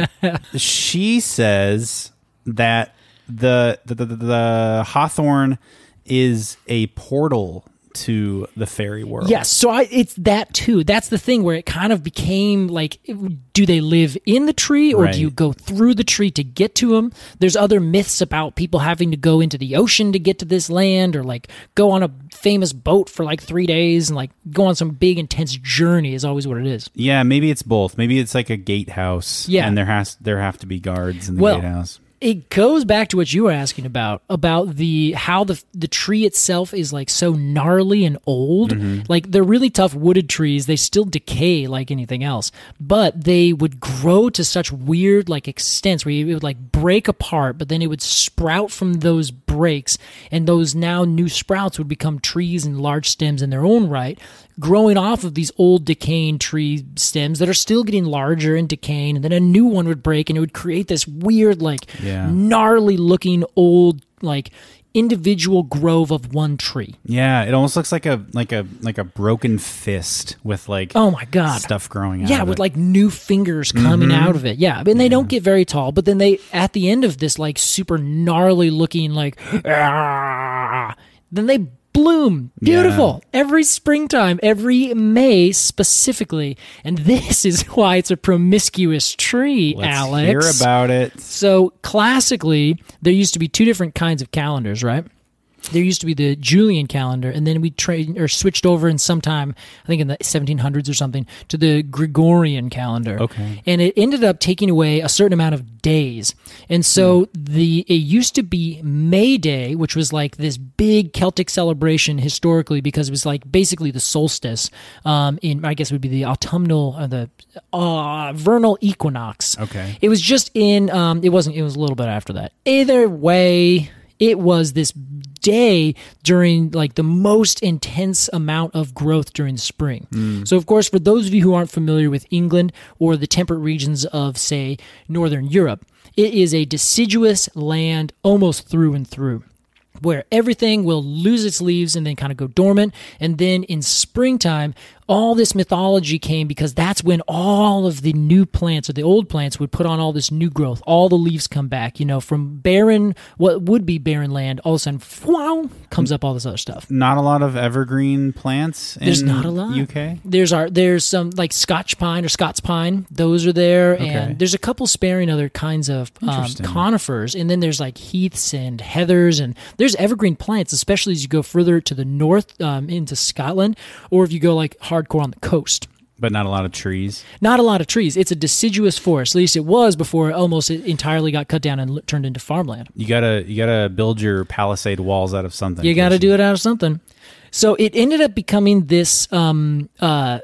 she says that the the, the the Hawthorn is a portal to the fairy world. Yes, so I, it's that too. That's the thing where it kind of became like, do they live in the tree or Right. do you go through the tree to get to them? There's other myths about people having to go into the ocean to get to this land or like go on a famous boat for like three days and like go on some big intense journey is always what it is. Yeah, maybe it's both. Maybe it's like a gatehouse. Yeah. and there has there have to be guards in the Well, gatehouse. It goes back to what you were asking about about the how the the tree itself is like so gnarly and old. Like they're really tough wooded trees. They still decay like anything else, but they would grow to such weird like extents where it would like break apart, but then it would sprout from those breaks, and those now new sprouts would become trees and large stems in their own right, growing off of these old decaying tree stems that are still getting larger and decaying, and then a new one would break and it would create this weird like Yeah. gnarly looking old like individual grove of one tree. Yeah, it almost looks like a like a like a broken fist with like Oh my god. stuff growing out. Yeah, of with it. like new fingers coming out of it. Yeah, and they don't get very tall, but then they at the end of this like super gnarly looking like "Ah," then they bloom beautiful every springtime, every May specifically, and this is why it's a promiscuous tree. Let's Alex, hear about it. So classically, there used to be two different kinds of calendars, right? There used to be the Julian calendar, and then we trained or switched over in sometime, I think in the seventeen hundreds or something, to the Gregorian calendar. Okay. And it ended up taking away a certain amount of days. And so the it used to be May Day, which was like this big Celtic celebration historically because it was like basically the solstice. Um, in I guess it would be the autumnal or the uh, vernal equinox. Okay. It was just in. Um, it wasn't. It was a little bit after that. Either way, it was this day during like the most intense amount of growth during the spring. So of course, for those of you who aren't familiar with England or the temperate regions of say Northern Europe, it is a deciduous land almost through and through, where everything will lose its leaves and then kind of go dormant. And then in springtime, all this mythology came because that's when all of the new plants or the old plants would put on all this new growth. All the leaves come back, you know, from barren, what would be barren land, all of a sudden, wow, comes up all this other stuff. Not a lot of evergreen plants in There's not a lot. U K. There's our there's some like Scotch pine or Scots pine. Those are there, Okay. and there's a couple sparing other kinds of um, Interesting. conifers, and then there's like heaths and heathers, and there's evergreen plants, especially as you go further to the north um, into Scotland, or if you go like hardcore on the coast. But not a lot of trees. Not a lot of trees. It's a deciduous forest. At least it was before it almost entirely got cut down and l- turned into farmland. You gotta you gotta build your palisade walls out of something. You got to do it out of something. So it ended up becoming this um uh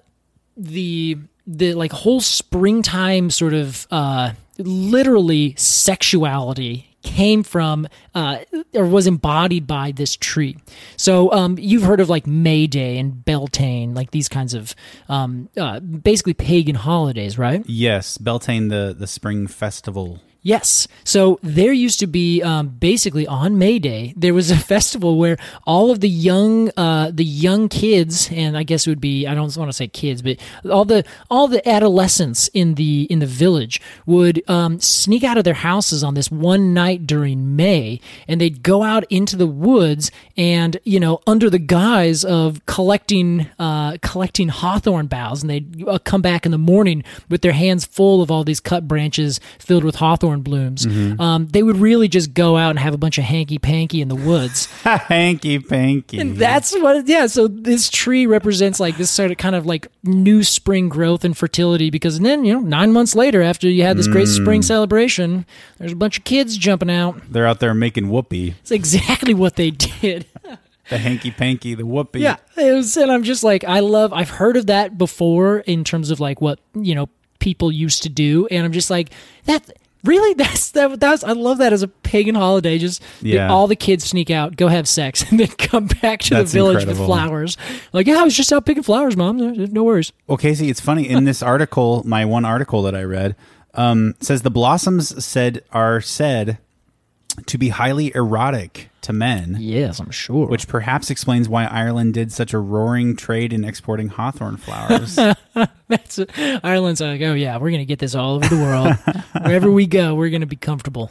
the the like whole springtime sort of uh literally sexuality came from uh, or was embodied by this tree. So um, you've heard of like May Day and Beltane, like these kinds of um, uh, basically pagan holidays, right? Yes, Beltane, the the spring festival. Yes. So there used to be um, basically on May Day, there was a festival where all of the young, uh, the young kids, and I guess it would be, I don't want to say kids, but all the all the adolescents in the in the village would um, sneak out of their houses on this one night during May, and they'd go out into the woods, and you know, under the guise of collecting uh, collecting hawthorn boughs, and they'd uh, come back in the morning with their hands full of all these cut branches filled with hawthorn blooms. Mm-hmm. Um, they would really just go out and have a bunch of hanky panky in the woods. Hanky panky. And that's what, yeah. So this tree represents like this sort of kind of like new spring growth and fertility, because then, you know, nine months later, after you had this great Mm. spring celebration, there's a bunch of kids jumping out. They're out there making whoopee. It's exactly what they did. The hanky panky, the whoopee. Yeah. It was, and I'm just like, I love, I've heard of that before in terms of like what, you know, people used to do. And I'm just like, that, really? That's that. That's I love that as a pagan holiday. Just Yeah. all the kids sneak out, go have sex, and then come back to That's the village incredible. with flowers. Like, yeah, I was just out picking flowers, Mom. No no worries. Well, Casey, it's funny. In this article, my one article that I read um, says the blossoms said are said to be highly erotic to men. Yes, I'm sure. Which perhaps explains why Ireland did such a roaring trade in exporting hawthorn flowers. That's Ireland's like, oh yeah, we're gonna get this all over the world. Wherever we go, we're gonna be comfortable.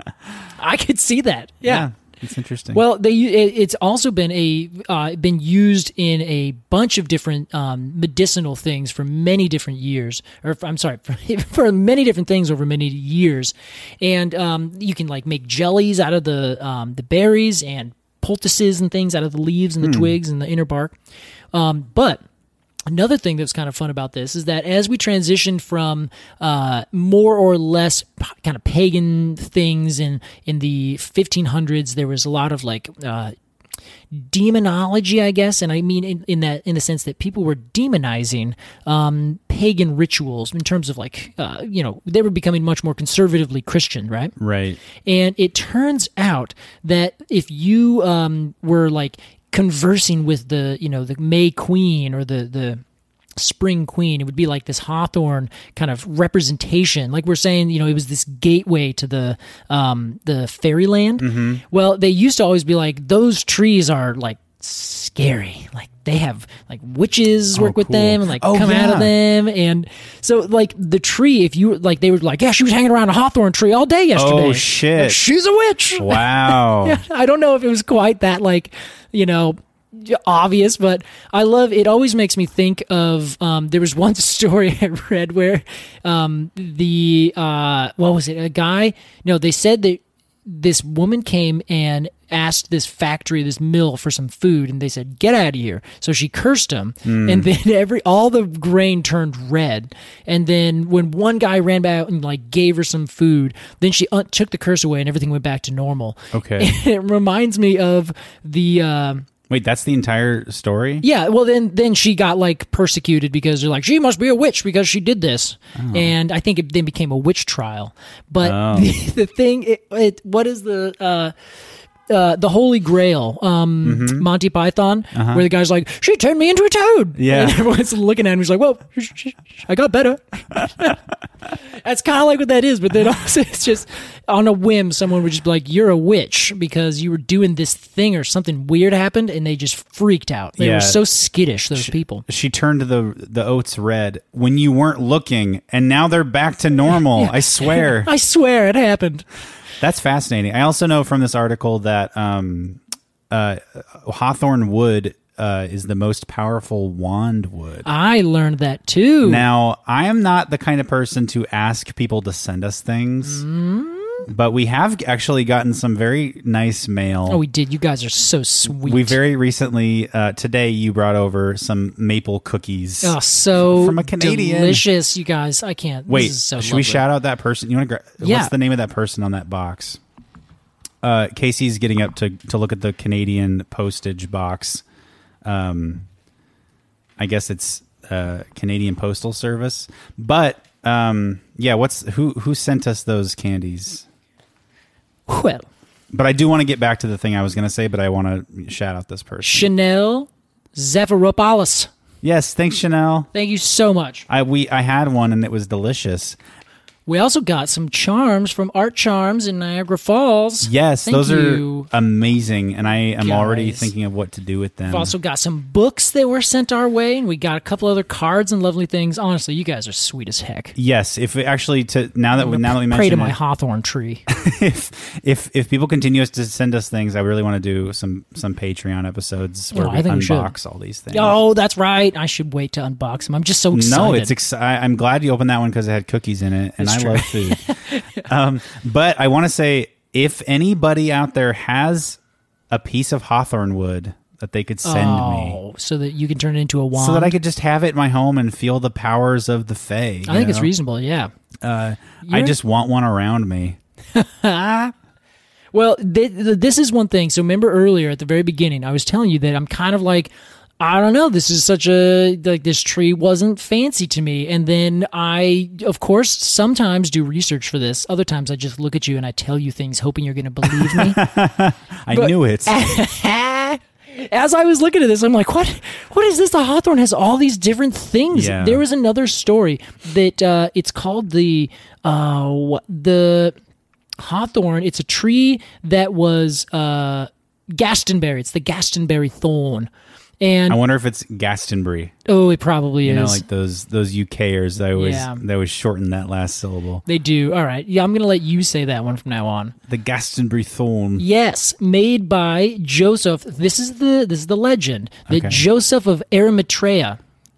I could see that. Yeah. It's interesting. Well, they it, it's also been a uh, been used in a bunch of different um, medicinal things for many different years, or for, I'm sorry, for, for many different things over many years, and um, you can like make jellies out of the um, the berries and poultices and things out of the leaves and the twigs and the inner bark, um, but. Another thing that's kind of fun about this is that as we transition from uh, more or less p- kind of pagan things in, in the fifteen hundreds, there was a lot of like uh, demonology, I guess, and I mean in, in that in the sense that people were demonizing um, pagan rituals in terms of like uh, you know, they were becoming much more conservatively Christian, right? Right. And it turns out that if you um, were like conversing with the, you know, the May Queen or the the Spring Queen, it would be like this hawthorn kind of representation. Like we're saying, you know, it was this gateway to the um, the fairyland. Mm-hmm. Well, they used to always be like, those trees are like scary. Like they have like witches work Oh, with cool. them and like Oh, come out yeah. of them. And so like the tree, if you like, they were like, yeah, she was hanging around a hawthorn tree all day yesterday. Oh, shit. Like, she's a witch. Wow. Yeah, I don't know if it was quite that like, you know, obvious, but I love it. Always makes me think of um there was one story I read where um the uh what was it, a guy, no, they said that this woman came and asked this factory, this mill, for some food, and they said, get out of here. So she cursed him, and then every all the grain turned red. And then when one guy ran back and like gave her some food, then she un- took the curse away and everything went back to normal. Okay. And it reminds me of the um Wait, that's the entire story? yeah, well, then then she got like persecuted because they're like, she must be a witch because she did this, and I think it then became a witch trial. But Oh. the, the thing, it, it what is the uh, uh, the Holy Grail, um, Monty Python, where the guy's like, she turned me into a toad. Yeah. And everyone's looking at him. He's like, well, sh- sh- sh- I got better. That's kind of like what that is, but then also it's just on a whim, someone would just be like, you're a witch because you were doing this thing or something weird happened, and they just freaked out. They Yeah. were so skittish, those people. She turned the the oats red when you weren't looking, and now they're back to normal. I swear. I swear it happened. That's fascinating. I also know from this article that um, uh, hawthorn wood uh, is the most powerful wand wood. I learned that too. Now, I am not the kind of person to ask people to send us things, but we have actually gotten some very nice mail. Oh, we did. You guys are so sweet. We very recently, uh, today, you brought over some maple cookies. Oh, so from a Canadian. delicious, you guys. I can't. Wait, this is so should lovely. we shout out that person? You want to? Gra- Yeah. What's the name of that person on that box? Uh, Casey's getting up to to look at the Canadian postage box. Um, I guess it's uh, Canadian Postal Service, but um, yeah. What's who who sent us those candies? Well, But I do want to get back to the thing I was going to say, but I want to shout out this person. Chanel Zephyropoulos. Yes, thanks, Chanel. Thank you so much. I we I had one and it was delicious. We also got some charms from Art Charms in Niagara Falls. Yes, Thank those you. are amazing, and I am already Guys. thinking of what to do with them. We've also got some books that were sent our way, and we got a couple other cards and lovely things. Honestly, you guys are sweet as heck. Yes, if we actually to now that we, now that we Pray mentioned to my it, hawthorn tree. if if if people continue to send us things, I really want to do some some Patreon episodes where Oh, we I think we should. unbox all these things. Oh, that's right. I should wait to unbox them. I'm just so excited. No, it's exci- I, I'm glad you opened that one because it had cookies in it, and It's I true. love food. um, but I want to say, if anybody out there has a piece of hawthorn wood that they could send me, Oh, so that you can turn it into a wand. so that I could just have it in my home and feel the powers of the Fae. I you think it's know? reasonable, yeah. Uh, I You're- just want one around me. Well, th- th- this is one thing. So remember earlier at the very beginning, I was telling you that I'm kind of like, I don't know, this is such a, like this tree wasn't fancy to me. And then I, of course, sometimes do research for this. Other times I just look at you and I tell you things hoping you're going to believe me. I But- knew it. As I was looking at this, I'm like, what? What is this? The hawthorn has all these different things. Yeah. There was another story that uh, it's called the uh, what, the hawthorn. It's a tree that was uh, Gastonberry. It's the Gastonberry thorn. And I wonder if it's Gastonbury. oh, it probably You is. know, like those those UKers that always Yeah. that always shorten that last syllable. They do. All right. Yeah, I'm going to let you say that one from now on. The Gastonbury thorn. Yes, made by Joseph. This is the this is the legend that Okay. Joseph of Arimathea.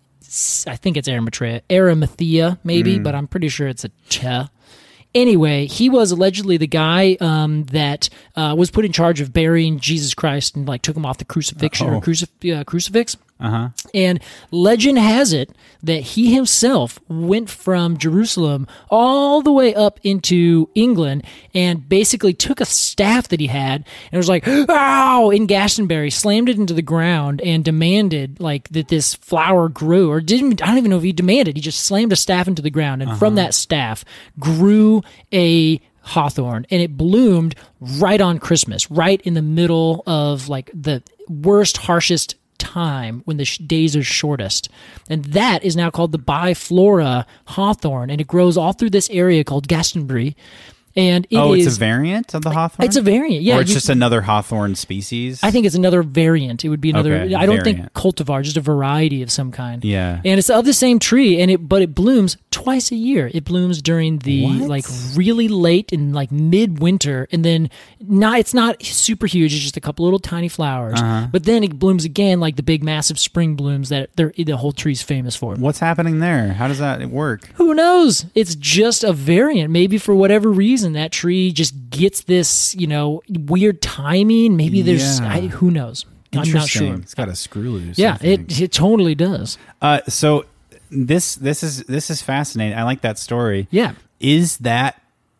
s- I think it's Arimathea, Arimathea maybe, but I'm pretty sure it's a ch. Anyway, he was allegedly the guy um, that uh, was put in charge of burying Jesus Christ and like took him off the crucifixion Uh-oh. or crucif- uh, crucifix. Uh huh. And legend has it that he himself went from Jerusalem all the way up into England and basically took a staff that he had and was like, ow, in Glastonbury, slammed it into the ground and demanded like that this flower grew, or didn't, I don't even know if he demanded, he just slammed a staff into the ground, and from that staff grew a hawthorn, and it bloomed right on Christmas, right in the middle of like the worst, harshest time when the sh- days are shortest. And that is now called the biflora hawthorn, and it grows all through this area called Gastonbury. And it Oh, it's is- a variant of the hawthorn? It's a variant, yeah. Or it's you- just another hawthorn species? I think it's another variant. It would be another. Okay, I don't variant. think cultivar, just a variety of some kind. Yeah. and it's of the same tree, and it but it blooms twice a year. It blooms during the What? like really late and like midwinter, and then not. It's not super huge. It's just a couple little tiny flowers. Uh-huh. But then it blooms again, like the big massive spring blooms that they're, the whole tree's famous for. What's happening there? How does that work? Who knows? It's just a variant. Maybe for whatever reason, that tree just gets this, you know, weird timing. Maybe there's, Yeah. I, who knows? I'm not Interesting. sure. It's got a screw loose. Yeah, I think. it it totally does. Uh, so this this is this is fascinating. I like that story. Yeah. Is that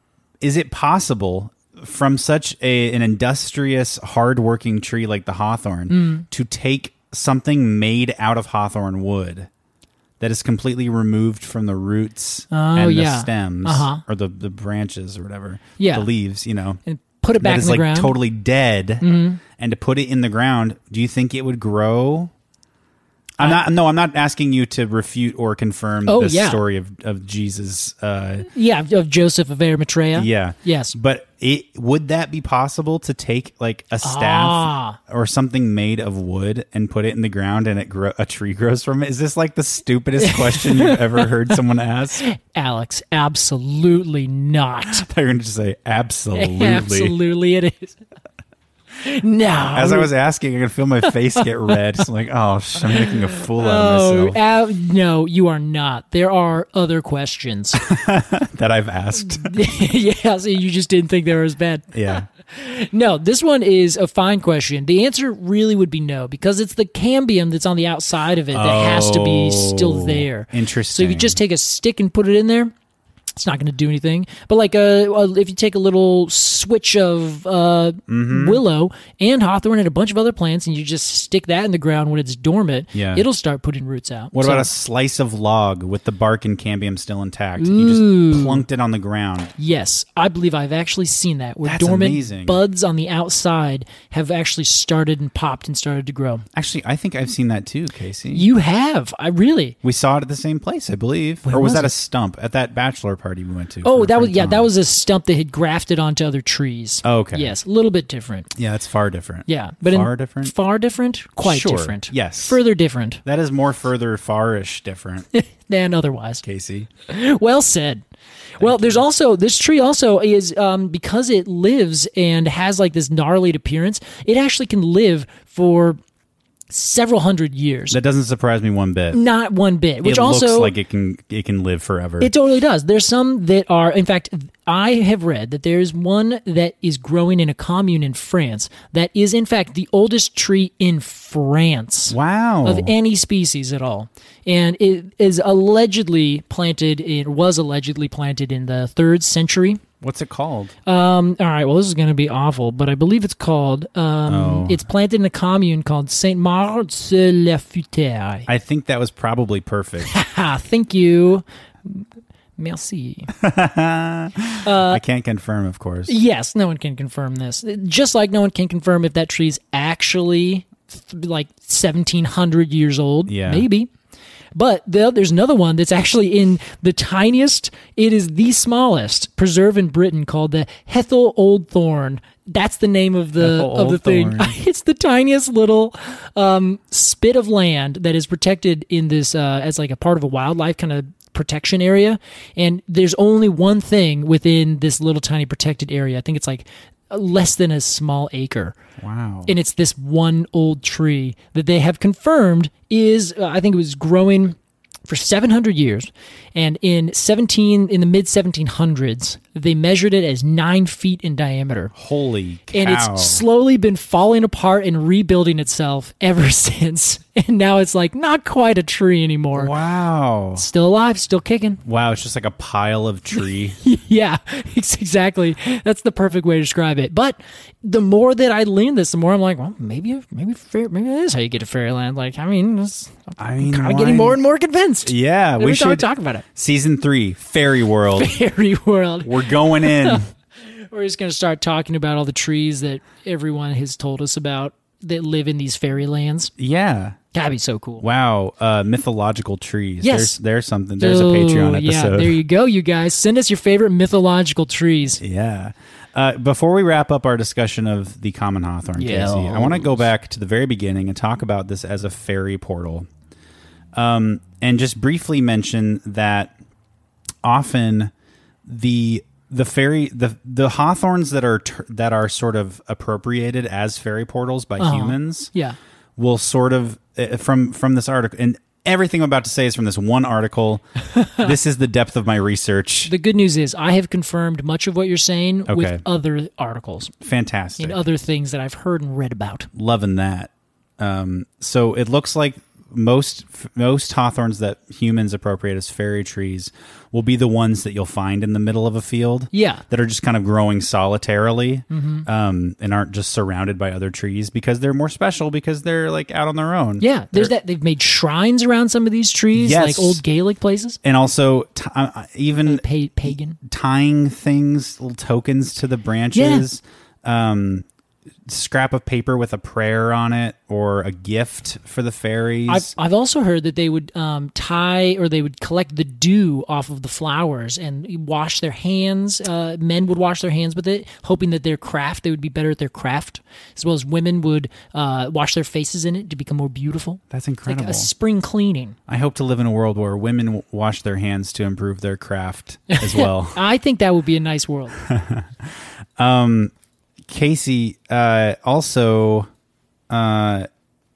is it possible from such a an industrious, hardworking tree like the hawthorn Mm. to take something made out of hawthorn wood that is completely removed from the roots Oh, and the yeah. stems Uh-huh. or the, the branches or whatever, Yeah. the leaves, you know, And put it back that in is the like ground. totally dead, Mm-hmm. and to put it in the ground, do you think it would grow? I'm not. No, I'm not asking you to refute or confirm Oh, the yeah. story story of of Jesus. Uh, Yeah, of Joseph of Arimathea. yeah. Yes. But it would that be possible to take like a staff Ah. or something made of wood and put it in the ground and it grow, a tree grows from it? Is this like the stupidest question you've ever heard someone ask? I Alex, absolutely not. thought you were going to say absolutely. Absolutely, it is. No. As I was asking, I could feel my face get red. It's like, oh, sh- I'm making a fool out Oh, of myself uh, no, you are not. There are other questions. that I've asked. Yeah, so you just didn't think they were as bad. Yeah. No, this one is a fine question. The answer really would be no, because it's the cambium that's on the outside of it that has to be still there. So Interesting. if you just take a stick and put it in there, it's not going to do anything. But like uh, uh, if you take a little switch of uh, Mm-hmm. willow and hawthorn and a bunch of other plants, and you just stick that in the ground when it's dormant, Yeah. it'll start putting roots out. What So- about a slice of log with the bark and cambium still intact? You just plunked it on the ground. Yes, I believe I've actually seen that, where That's dormant amazing. buds on the outside have actually started and popped and started to grow. Actually, I think I've seen that too, Casey. You have. I really. we saw it at the same place, I believe. Where or was, was that it? a stump at that bachelor party we went to? Oh, for that was friend yeah, Tom? that was a stump that had grafted onto other trees. Oh, okay. Yes, a little bit different. Yeah, it's far different. Yeah, but Far in, different? Far different. Quite Sure, different. yes. Further different That is more further farish different, than otherwise. Casey. Well said. Well, there's also this tree also is um, because it lives and has like this gnarly appearance. It actually can live for several hundred years. That doesn't surprise me one bit. Not one bit. Which it also looks like it can it can live forever. It totally does. There's some that are, in fact, I have read that there's one that is growing in a commune in France that is, in fact, the oldest tree in France. Wow. Of any species at all. And it is allegedly planted, it was allegedly planted in the third century. What's it called? Um, all right, well, this is going to be awful, but I believe it's called, um, Oh. it's planted in a commune called Saint Marthe la Futaie. I think that was probably perfect. Ah, thank you. Merci. I can't confirm, of course. Yes, no one can confirm this. Just like no one can confirm if that tree's actually th- like seventeen hundred years old. Yeah. Maybe. But the, there's another one that's actually in the tiniest, it is the smallest preserve in Britain called the Hethel Old Thorn. That's the name of the Hethel of the Old thing. Thorn. It's the tiniest little um, spit of land that is protected in this uh, as like a part of a wildlife kind of protection area. And there's only one thing within this little tiny protected area. I think it's like less than a small acre. Wow. And it's this one old tree that they have confirmed is, uh, I think it was growing for seven hundred years. And in seventeen, in the mid seventeen hundreds, they measured it as nine feet in diameter. Holy cow. And it's slowly been falling apart and rebuilding itself ever since. And now it's like not quite a tree anymore. Wow. Still alive, still kicking. Wow, it's just like a pile of tree. Yeah, it's exactly. That's the perfect way to describe it. But the more that I lean this, the more I'm like, well, maybe, maybe, fair, maybe that is how you get to fairyland. Like, I mean, it's, I mean, I'm kind of why- getting more and more convinced. Yeah, Every we time I should talk about it. Season three, Fairy World. Fairy world. We're going in. We're just going to start talking about all the trees that everyone has told us about that live in these fairy lands. Yeah. That'd be so cool. Wow. Uh, mythological trees. Yes. There's, there's something. There's a Oh, Patreon yeah, episode. there you go, you guys. Send us your favorite mythological trees. Yeah. Uh, before we wrap up our discussion of the common hawthorn, Yes. Casey, I want to go back to the very beginning and talk about this as a fairy portal. Um, and just briefly mention that often the the fairy the the hawthorns that are ter- that are sort of appropriated as fairy portals by Uh-huh. humans Yeah. will sort of uh, from from this article, and everything I'm about to say is from this one article. This is the depth of my research. The good news is I have confirmed much of what you're saying Okay. with other articles Fantastic. and other things that I've heard and read about. Loving that. Um, so it looks like most most hawthorns that humans appropriate as fairy trees will be the ones that you'll find in the middle of a field. Yeah. That are just kind of growing solitarily, um, and aren't just surrounded by other trees because they're more special because they're like out on their own. Yeah, there's They're- that. They've made shrines around some of these trees, Yes. like old Gaelic places. And also t- uh, even Pa- pagan. tying things, little tokens to the branches. Um, scrap of paper with a prayer on it or a gift for the fairies. I've, I've also heard that they would um, tie or they would collect the dew off of the flowers and wash their hands. Uh, men would wash their hands with it, hoping that their craft, they would be better at their craft, as well as women would uh, wash their faces in it to become more beautiful. That's Like incredible. a spring cleaning. I hope to live in a world where women w- wash their hands to improve their craft as well. I think that would be a nice world. Casey, uh, also, uh,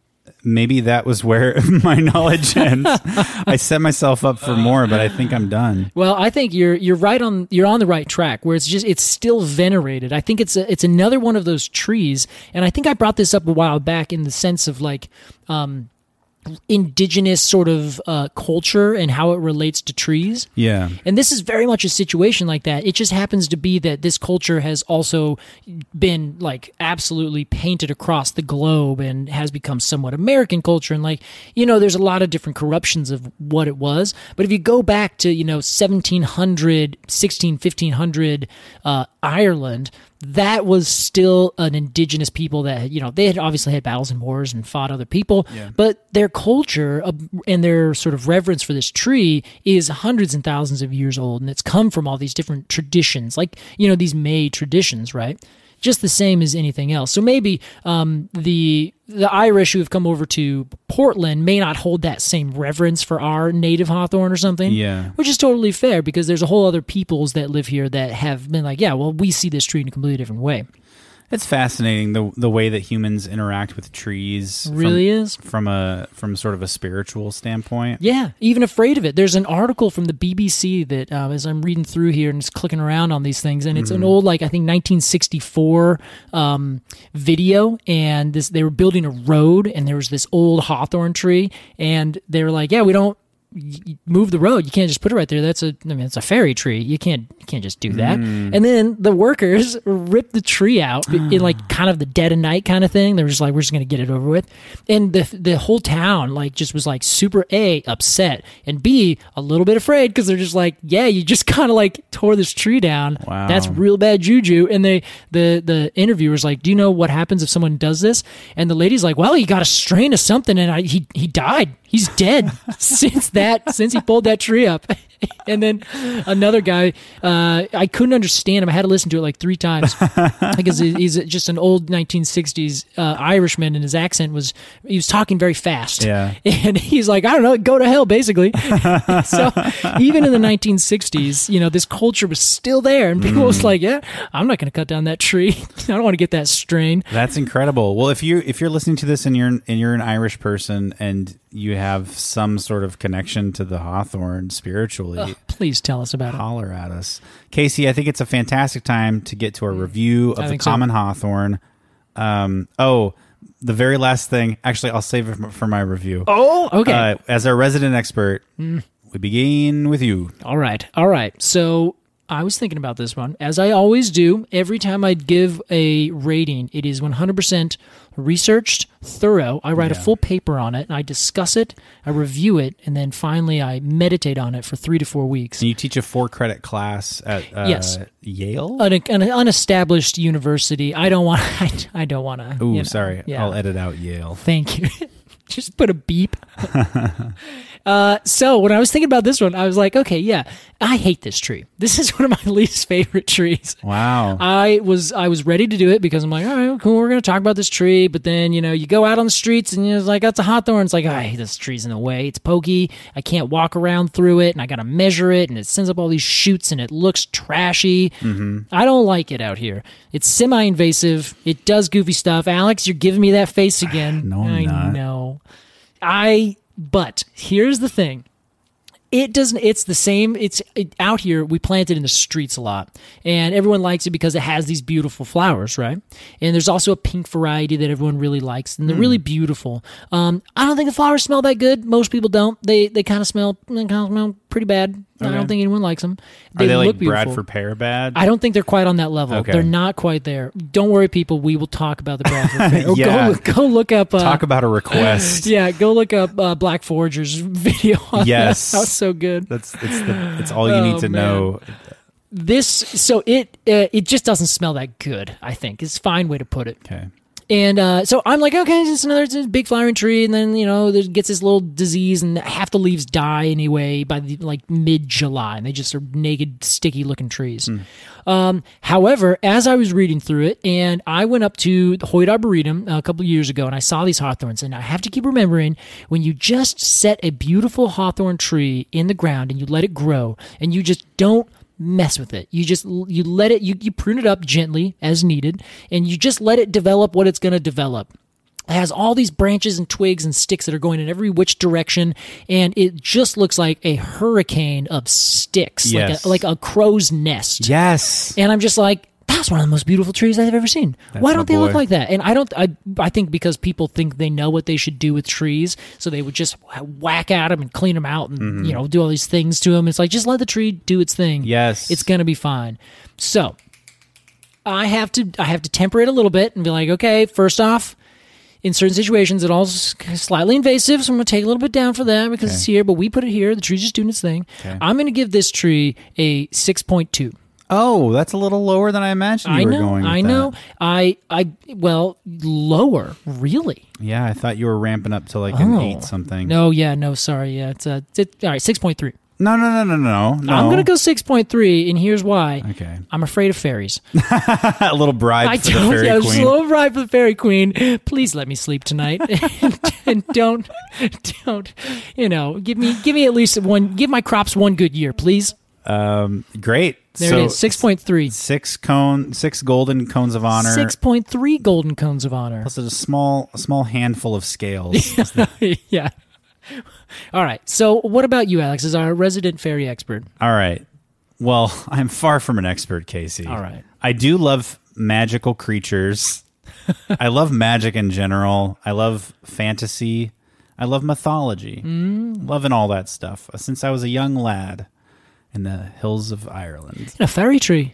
maybe that was where my knowledge ends. I set myself up for more, but I think I'm done. Well, I think you're you're right on you're on the right track where it's just it's still venerated. I think it's a, it's another one of those trees, and I think I brought this up a while back in the sense of like um, indigenous sort of uh, culture and how it relates to trees. Yeah. And this is very much a situation like that. It just happens to be that this culture has also been like absolutely painted across the globe and has become somewhat American culture. And like, you know, there's a lot of different corruptions of what it was. But if you go back to, you know, seventeen hundred, sixteen, fifteen hundred uh, Ireland, that was still an indigenous people that, you know, they had obviously had battles and wars and fought other people, Yeah. but their culture uh, and their sort of reverence for this tree is hundreds and thousands of years old. And it's come from all these different traditions, like, you know, these May traditions, right? Just the same as anything else. So maybe um, the the Irish who have come over to Portland may not hold that same reverence for our native hawthorn or something. Yeah. Which is totally fair because there's a whole other peoples that live here that have been like, yeah, well, we see this tree in a completely different way. It's fascinating the the way that humans interact with trees. It really from, is. from a from sort of a spiritual standpoint. Yeah, even afraid of it. There's an article from the B B C that, uh, as I'm reading through here and just clicking around on these things, and it's Mm-hmm. an old, like I think nineteen sixty-four um, video, and this they were building a road, and there was this old hawthorn tree, and they were like, "Yeah, we don't." y- move the road. You can't just put it right there. That's a, I mean, it's a fairy tree. You can't, you can't just do that. Mm. And then the workers ripped the tree out in like kind of the dead of night kind of thing. They were just like, we're just going to get it over with. And the the whole town like just was like super A, upset, and B, a little bit afraid because they're just like, yeah, you just kind of like tore this tree down. Wow. That's real bad juju. And they, the, the interviewer's like, do you know what happens if someone does this? And the lady's like, well, he got a strain of something and I, he, he died. He's dead since that, since he pulled that tree up. And then another guy, uh, I couldn't understand him. I had to listen to it like three times because he's just an old nineteen sixties uh, Irishman, and his accent was, he was talking very fast. Yeah. And he's like, I don't know, go to hell, basically. So even in the nineteen sixties, you know, this culture was still there, and people was like, yeah, I'm not going to cut down that tree. I don't want to get that strain. That's incredible. Well, if you if you're listening to this and you're and you're an Irish person and you have some sort of connection to the Hawthorne spiritually, Ugh, please tell us about it. holler at us. Casey, I think it's a fantastic time to get to a review of I the think so. Common Hawthorne. Um, oh, the very last thing. Actually, I'll save it for, for my review. Oh, okay. Uh, as our resident expert, we begin with you. All right. All right. So I was thinking about this one, as I always do. Every time I give a rating, it is one hundred percent researched, thorough. I write a Yeah. full paper on it, and I discuss it, I review it, and then finally I meditate on it for three to four weeks. And you teach a four credit class at uh, Yes. Yale. An, an unestablished university. I don't want. I, I don't want to. Ooh, you know, sorry. Yeah. I'll edit out Yale. Thank you. Just put a beep. uh, so when I was thinking about this one, I was like, okay, yeah, I hate this tree. This is one of my least favorite trees. Wow. I was I was ready to do it because I'm like, all right, cool, we're going to talk about this tree. But then, you know, you go out on the streets and you're like, that's a hawthorn. It's like, oh, hey, this tree's in the way. It's pokey. I can't walk around through it, and I got to measure it, and it sends up all these shoots, and it looks trashy. Mm-hmm. I don't like it out here. It's semi-invasive. It does goofy stuff. Alex, you're giving me that face again. No, I'm I not. know. I, but here's the thing. It doesn't, it's the same. It's it, out here. We plant it in the streets a lot, and everyone likes it because it has these beautiful flowers, right? And there's also a pink variety that everyone really likes, and they're really beautiful. Um, I don't think the flowers smell that good. Most people don't. They they kind of smell, they kind of smell pretty bad. I Okay. don't think anyone likes them. Are they look like beautiful. Bradford pear bad? I don't think they're quite on that level. Okay. They're not quite there. Don't worry, people. We will talk about the Bradford Fair. Or Yeah. Go, go look up. Uh, Talk about a request. yeah, go look up uh, Black Forager's video on Yes. that. That was so good. That's it's the it's all you Oh, need to man. know. This, so it uh, it just doesn't smell that good, I think. It's a fine way to put it. Okay. And uh, so I'm like, okay, it's another it's a big flowering tree, and then, you know, it gets this little disease, and half the leaves die anyway by the, like mid-July, and they just are naked, sticky-looking trees. Um, however, as I was reading through it, and I went up to the Hoyt Arboretum a couple of years ago, and I saw these hawthorns, and I have to keep remembering, when you just set a beautiful hawthorn tree in the ground, and you let it grow, and you just don't mess with it. You just you let it you, you prune it up gently as needed, and you just let it develop what it's going to develop. It has all these branches and twigs and sticks that are going in every which direction, and it just looks like a hurricane of sticks, Yes. like a, like a crow's nest. Yes. And I'm just like, that's one of the most beautiful trees I've ever seen. That's Why my don't they look boy. like that? And I don't. I I think because people think they know what they should do with trees, so they would just whack at them and clean them out, and Mm-hmm. you know do all these things to them. It's like just let the tree do its thing. Yes. It's gonna be fine. So I have to I have to temper it a little bit and be like, okay, first off, in certain situations, it all is slightly invasive, so I'm going to take a little bit down for that because Okay. it's here, but we put it here. The tree's just doing its thing. Okay. I'm going to give this tree a six point two. Oh, that's a little lower than I imagined you I were know, going with I know. that. I, I, well, lower, really. Yeah, I thought you were ramping up to like an Oh. eight something. No, yeah, no, sorry. Yeah, it's, uh, it's all right, six point three. No, no, no, no, no. no. I'm going to go six point three, and here's why. Okay. I'm afraid of fairies. a little bribe I for the told fairy you, I was queen. a little right for the fairy queen. Please let me sleep tonight, and, and don't, don't, you know, give me, give me at least one, give my crops one good year, please. Um, great. There so it is, six point three. Six cone, six golden cones of honor. Six point three golden cones of honor. Plus a small, a small handful of scales. Yeah. All right. So, what about you, Alex, as our resident fairy expert? All right. Well, I'm far from an expert, Casey. All right. I do love magical creatures. I love magic in general. I love fantasy. I love mythology. Mm. Loving all that stuff since I was a young lad in the hills of Ireland. A fairy tree.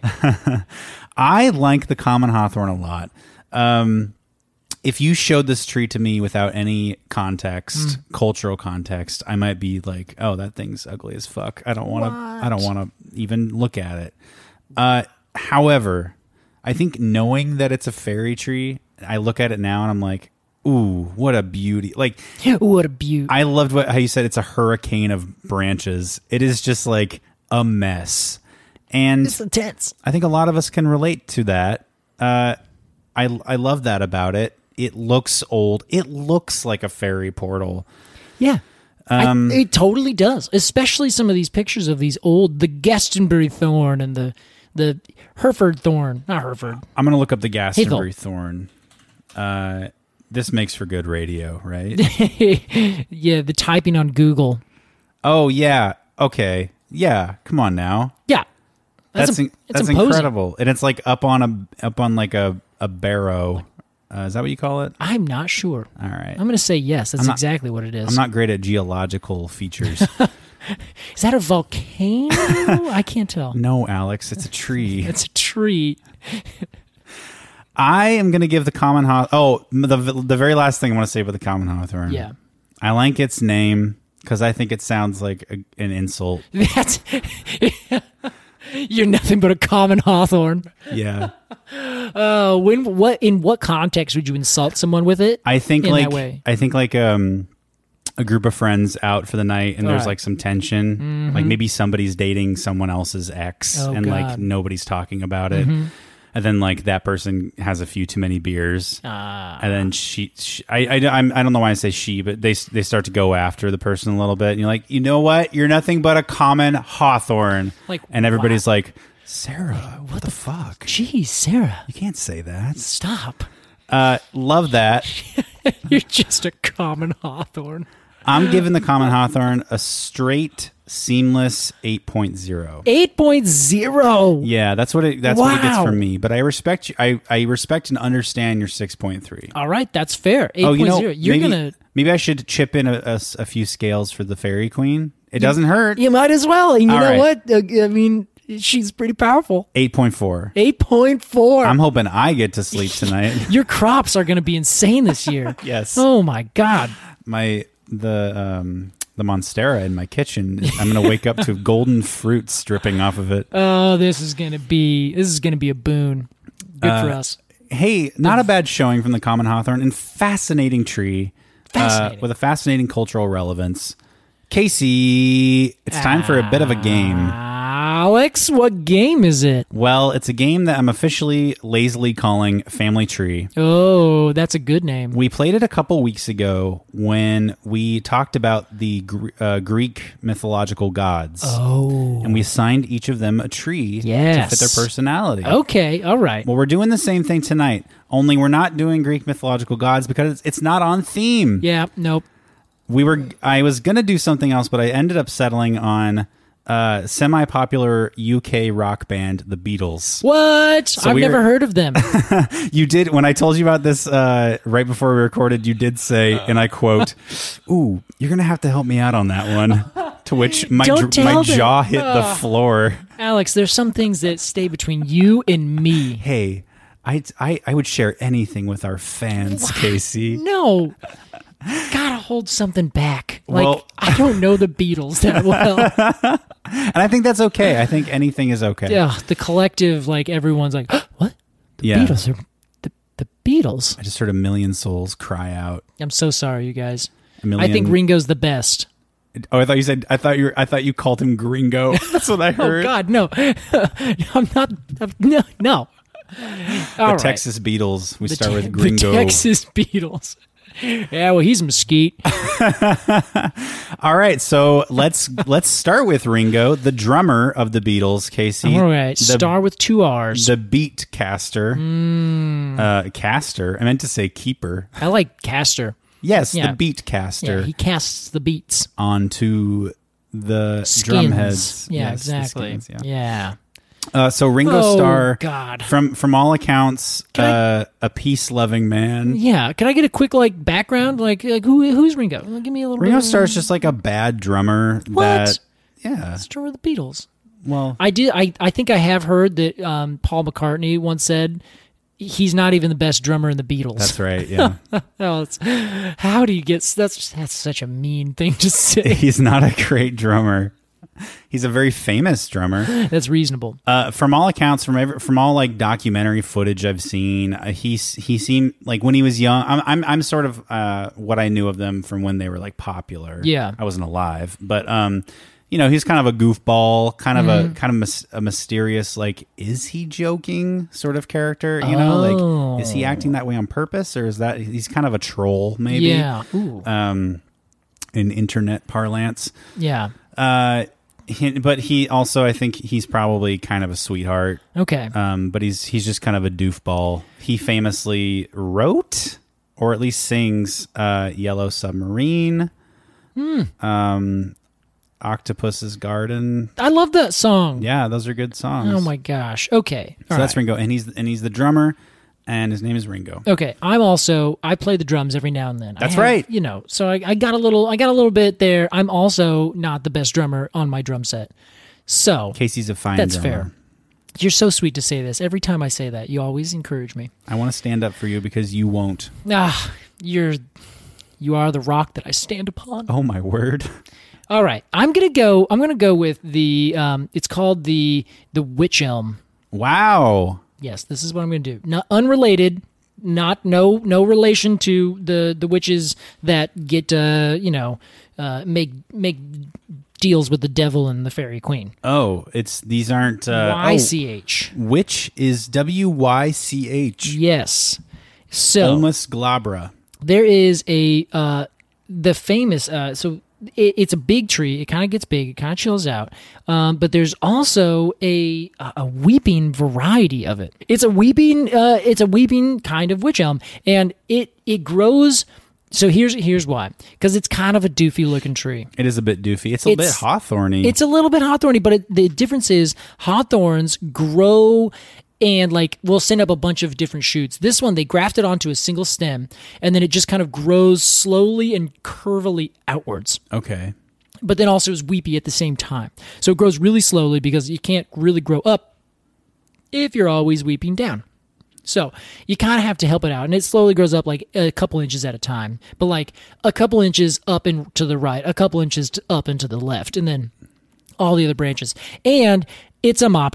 I like the common hawthorn a lot. Um, if you showed this tree to me without any context, Mm. cultural context, I might be like, "Oh, that thing's ugly as fuck. I don't want to. I don't want to even look at it." Uh, however, I think knowing that it's a fairy tree, I look at it now and I'm like, "Ooh, what a beauty!" Like, What a beaut. I loved what how you said it's a hurricane of branches. It is just like a mess, and It's intense. I think a lot of us can relate to that. Uh, I I love that about it. It looks old. It looks like a fairy portal. Yeah. Um, I, it totally does. Especially some of these pictures of these old, the Gastonbury thorn and the the Hereford thorn. Not Hereford. I'm gonna look up the Glastonbury Hazel. thorn. Uh, this makes for good radio, right? Yeah, the typing on Google. Oh yeah. Okay. Yeah. Come on now. Yeah. That's a- in- it's that's imposing. incredible, and it's like up on a up on like a a barrow. Uh, is that what you call it? I'm not sure. All right. I'm going to say yes. That's I'm not- exactly what it is. I'm not great at geological features. Is that a volcano? I can't tell. No, Alex, it's a tree. It's a tree. I am going to give the common hawthorn. Oh, the the very last thing I want to say about the common hawthorn. Yeah. I like its name because I think it sounds like a, an insult. That's you're nothing but a common hawthorn. Yeah. Oh, when what in what context would you insult someone with it? I think in like that way. I think like um a group of friends out for the night and there's Alright. like some tension. Like maybe somebody's dating someone else's ex Oh, and like God. nobody's talking about it. And then like that person has a few too many beers. Ah. And then she, she I, I, I'm, I don't know why I say she, but they they start to go after the person a little bit. And you're like, you know what? You're nothing but a common hawthorn. Like, and everybody's wow. like, Sarah, what, the, fuck? Geez, Sarah, You can't say that. stop. Uh, love that. You're just a common hawthorn. I'm giving the common hawthorn a straight, seamless eight point oh. eight point oh. Yeah, that's what it. That's what it gets Wow. from me. But I respect you. I, I respect and understand your six point three. All right, that's fair. eight Oh, you know, You're maybe, gonna. maybe I should chip in a, a s- a few scales for the fairy queen. It doesn't hurt. You might as well. And you All know right. what? Uh, I mean, she's pretty powerful. eight point four. eight point four. I'm hoping I get to sleep tonight. Your crops are going to be insane this year. Yes. Oh my God. My the um the monstera in my kitchen. I'm gonna wake up to golden fruits dripping off of it. Oh, this is going to be. This is going to be a boon. Good for Uh, us. Hey, not a bad showing from the common hawthorn and fascinating tree. Fascinating. Uh, with a fascinating cultural relevance. Casey, it's time for a bit of a game. Alex. Alex, what game is it? Well, it's a game that I'm officially lazily calling Family Tree. Oh, that's a good name. We played it a couple weeks ago when we talked about the Gr- uh, Greek mythological gods. Oh. And we assigned each of them a tree Yes. to fit their personality. Okay, all right. Well, we're doing the same thing tonight, only we're not doing Greek mythological gods because it's, it's not on theme. Yeah, nope. We were. I was going to do something else, but I ended up settling on uh, semi-popular U K rock band, the Beatles. What? So I've we never are- heard of them. You did, when I told you about this uh, right before we recorded, you did say, and I quote, "Ooh, you're going to have to help me out on that one." To which my Don't dr- tell my them. jaw hit the floor. Alex, there's some things that stay between you and me. Hey, I, I, I would share anything with our fans, Casey. No. Gotta hold something back. Like, Well- I don't know the Beatles that well. And I think that's okay. I think anything is okay. Yeah, the collective, like, everyone's like, what? The Yeah. Beatles are... The, the Beatles? I just heard a million souls cry out. I'm so sorry, you guys. A million. I think Ringo's the best. Oh, I thought you said. I thought you. Were, I thought you called him Gringo. That's what I Oh, heard. God, no. I'm not... I'm, no, no. The All right. Texas Beatles. We The start Te- with Gringo. The Texas Beatles. Yeah, well, he's a mesquite. All right, so let's let's start with Ringo, the drummer of the Beatles. Casey. All right, the, star with two R's. the beat caster. Mm. Uh, caster. I meant to say keeper. I like Caster. Yes, Yeah. the beat Yeah, caster he casts the beats. onto the Skins. drum heads. Yeah, Yes, the exactly. skins, yeah. yeah. Uh, so Ringo Oh, Starr, God. from from all accounts, Can I- uh, a peace-loving man. Yeah. Can I get a quick like background? Like, like who who's Ringo? Well, give me a little. Ringo bit Starr is just like a bad drummer. What? That yeah. Star of the Beatles. Well, I did. I I think I have heard that um, Paul McCartney once said he's not even the best drummer in the Beatles. that's right. Yeah, Oh, it's, how do you get? That's that's such a mean thing to say. he's not a great drummer. He's a very famous drummer. That's reasonable. Uh, from all accounts, from every, from all like documentary footage I've seen, uh, he he seemed like when he was young. I'm I'm, I'm sort of uh, what I knew of them from when they were like popular. Yeah. I wasn't alive, but um, you know, he's kind of a goofball, kind of Mm-hmm. a kind of mis- a mysterious, like, is he joking sort of character? You know, Oh. like, is he acting that way on purpose, or is that he's kind of a troll? Maybe. Yeah. Ooh. Um, in internet parlance. Yeah. Uh. He, but he also, I think he's probably kind of a sweetheart. Okay. Um, but he's he's just kind of a doofball. He famously wrote, or at least sings, uh, "Yellow Submarine," Hmm. um, "Octopus's Garden." I love that song. Yeah, those are good songs. Oh my gosh. Okay. So All that's right. Ringo, and he's and he's the drummer, and his name is Ringo. Okay, I'm also I play the drums every now and then. I That's have- right. You know, so I, I got a little I got a little bit there. I'm also not the best drummer on my drum set. So Casey's a fine that's drummer. fair. You're so sweet to say this. Every time I say that, you always encourage me. I want to stand up for you because you won't. Ah, you're you are the rock that I stand upon. Oh my word! All right, I'm gonna go. I'm gonna go with the. Um, it's called the the Witch Elm. Wow. Yes, this is what I'm going to do. Not unrelated, not no no relation to the the witches that get uh you know uh make make deals with the devil and the fairy queen. Oh, it's these aren't uh, Y C H. oh, which is W Y C H. Yes. So Ulmus glabra. there is a uh the famous uh so it, it's a big tree. It kind of gets big. It kind of chills out. Um, but there's also a a weeping variety of it. It's a weeping. Uh, it's a weeping kind of witch elm, and it it grows. So here's here's why. Because it's kind of a doofy looking tree. It is a bit doofy. It's a It's- bit hawthorny. It's a little bit hawthorny, but it, the difference is hawthorns grow and like will send up a bunch of different shoots. This one, they graft it onto a single stem, and then it just kind of grows slowly and curvily outwards. okay. But then also is weepy at the same time. So it grows really slowly because you can't really grow up if you're always weeping down. So you kind of have to help it out, and it slowly grows up like a couple inches at a time, but like a couple inches up and to the right, a couple inches to up and to the left, and then all the other branches. And it's a mop top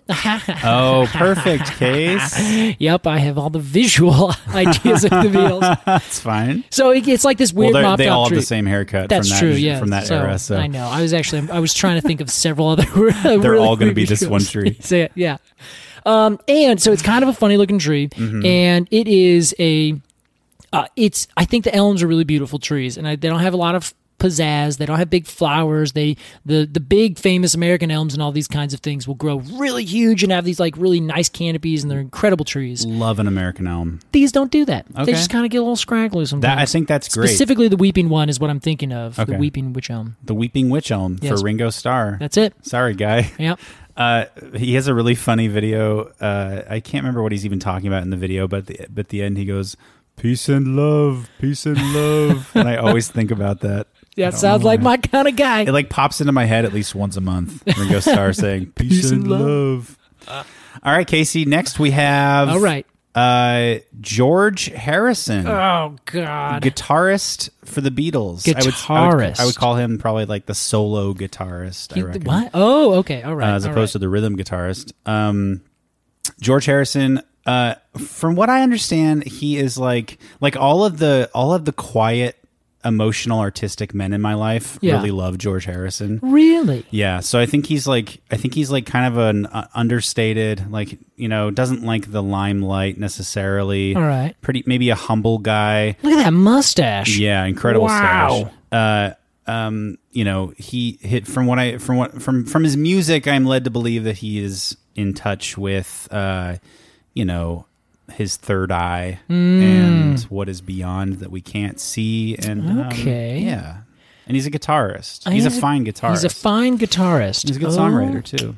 Oh, perfect, Case. Yep, I have all the visual ideas of the Beatles. That's fine. So it, it's like this weird Well, mop they top all have tree. the same haircut. That's from that, true. Yeah, from that so, era. So I know. I was actually I was trying to think of several other. they're really all going to be creepy this one Beatles. tree. Say it, yeah. Um, and so it's kind of a funny looking tree, Mm-hmm. and it is a. Uh, it's. I think the elms are really beautiful trees, and I, they don't have a lot of pizzazz. They don't have big flowers. They the the big famous American elms and all these kinds of things will grow really huge and have these like really nice canopies, and they're incredible trees. Love an American elm. These don't do that. Okay. They just kind of get a little scraggly sometimes. That I think that's great. Specifically, the weeping one is what I'm thinking of. Okay. The weeping witch elm. The Weeping Witch Elm Yes. for Ringo Starr. That's it. Sorry, guy. Yep. Uh, he has a really funny video. Uh, I can't remember what he's even talking about in the video, but the, but at the end he goes, "Peace and love, peace and love," and I always think about that. That sounds like my kind of guy. It like pops into my head at least once a month. Ringo Starr saying "Peace, Peace and and love." All right, Casey. Next we have All right. uh, George Harrison, Oh God. guitarist for the Beatles. I would, I would, Guitarist. I would call him probably like the solo guitarist. I reckon. What? Oh, okay. All right. uh, as all opposed right. to the rhythm guitarist. Um, George Harrison, uh, from what I understand, he is like like all of the all of the quiet, emotional, artistic men in my life Yeah. really love George Harrison. Really? Yeah, so I think he's like I think he's like kind of an uh, understated, like you know, doesn't like the limelight necessarily. All right. Pretty maybe a humble guy. Look at that mustache. Yeah, incredible Wow. stash. Uh, um, you know, he hit from what I from what from from his music, I'm led to believe that he is in touch with, uh, you know, his third eye Hmm. and what is beyond that we can't see. And um, Okay. yeah, and he's a guitarist. Uh, He's a he's a- fine guitarist. He's a fine guitarist. He's a good Oh, songwriter too.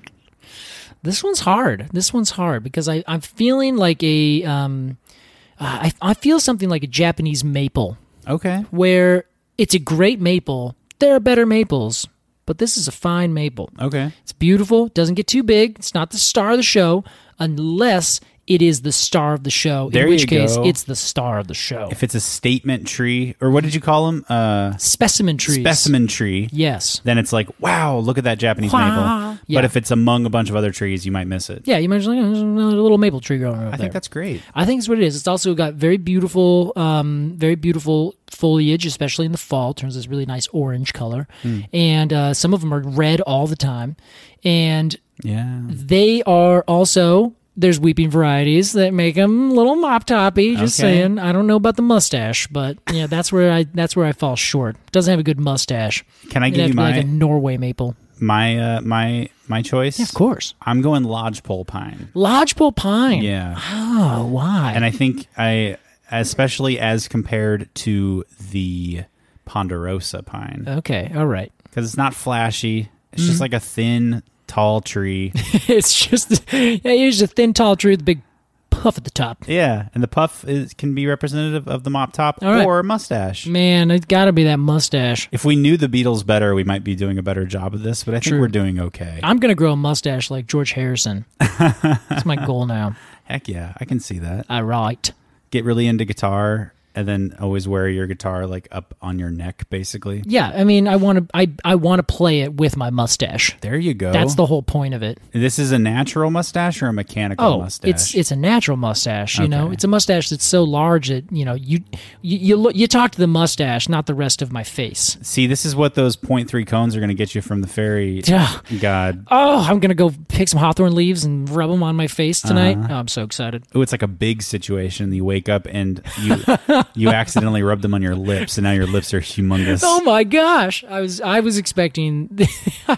This one's hard. This one's hard because I, I'm feeling like a, um, uh, I, I feel something like a Japanese maple Okay. where it's a great maple. There are better maples, but this is a fine maple. Okay. It's beautiful. Doesn't get too big. It's not the star of the show unless it is the star of the show. There in which you case, go. it's the star of the show. If it's a statement tree, or what did you call him? Uh, Specimen trees. specimen tree. Yes. Then it's like, wow, look at that Japanese Wah. maple. Yeah. But if it's among a bunch of other trees, you might miss it. Yeah, you might just like, oh, there's another little maple tree growing over I there. think that's great. I think it's what it is. It's also got very beautiful, um, very beautiful foliage, especially in the fall. It turns this really nice orange color, Hmm. and uh, some of them are red all the time. And Yeah. they are also there's weeping varieties that make them a little mop toppy. Just Okay. saying. I don't know about the mustache, but yeah, that's where I that's where I fall short. Doesn't have a good mustache. Can I It'd give have you to be my like a Norway maple? my uh, my my choice? Yeah, of course. I'm going lodgepole pine. Lodgepole pine. Yeah. Oh, why? And I think I especially as compared to the ponderosa pine, okay, all right. because it's not flashy. It's Mm-hmm. just like a thin, tall tree. It's just yeah, it's just a thin, tall tree with a big puff at the top. Yeah, and the puff is, can be representative of the mop top All right. or mustache. Man, it's got to be that mustache. If we knew the Beatles better, we might be doing a better job of this, but I think True. we're doing okay. I'm gonna grow a mustache like George Harrison. That's my goal now. Heck yeah, I can see that. I write. Get really into guitar and then always wear your guitar like up on your neck, basically. Yeah, I mean, I want to. I I want to play it with my mustache. There you go. That's the whole point of it. This is a natural mustache or a mechanical Oh, mustache? it's it's a natural mustache. You know, Okay. it's a mustache that's so large that you know you you you, look, you talk to the mustache, not the rest of my face. See, this is what those point three cones are going to get you from the fairy Yeah. god. Oh, I'm gonna go pick some hawthorn leaves and rub them on my face tonight. Uh-huh. Oh, I'm so excited. Oh, it's like a big situation. You wake up and you you accidentally rub them on your lips, and now your lips are humongous. Oh my gosh! I was I was expecting. I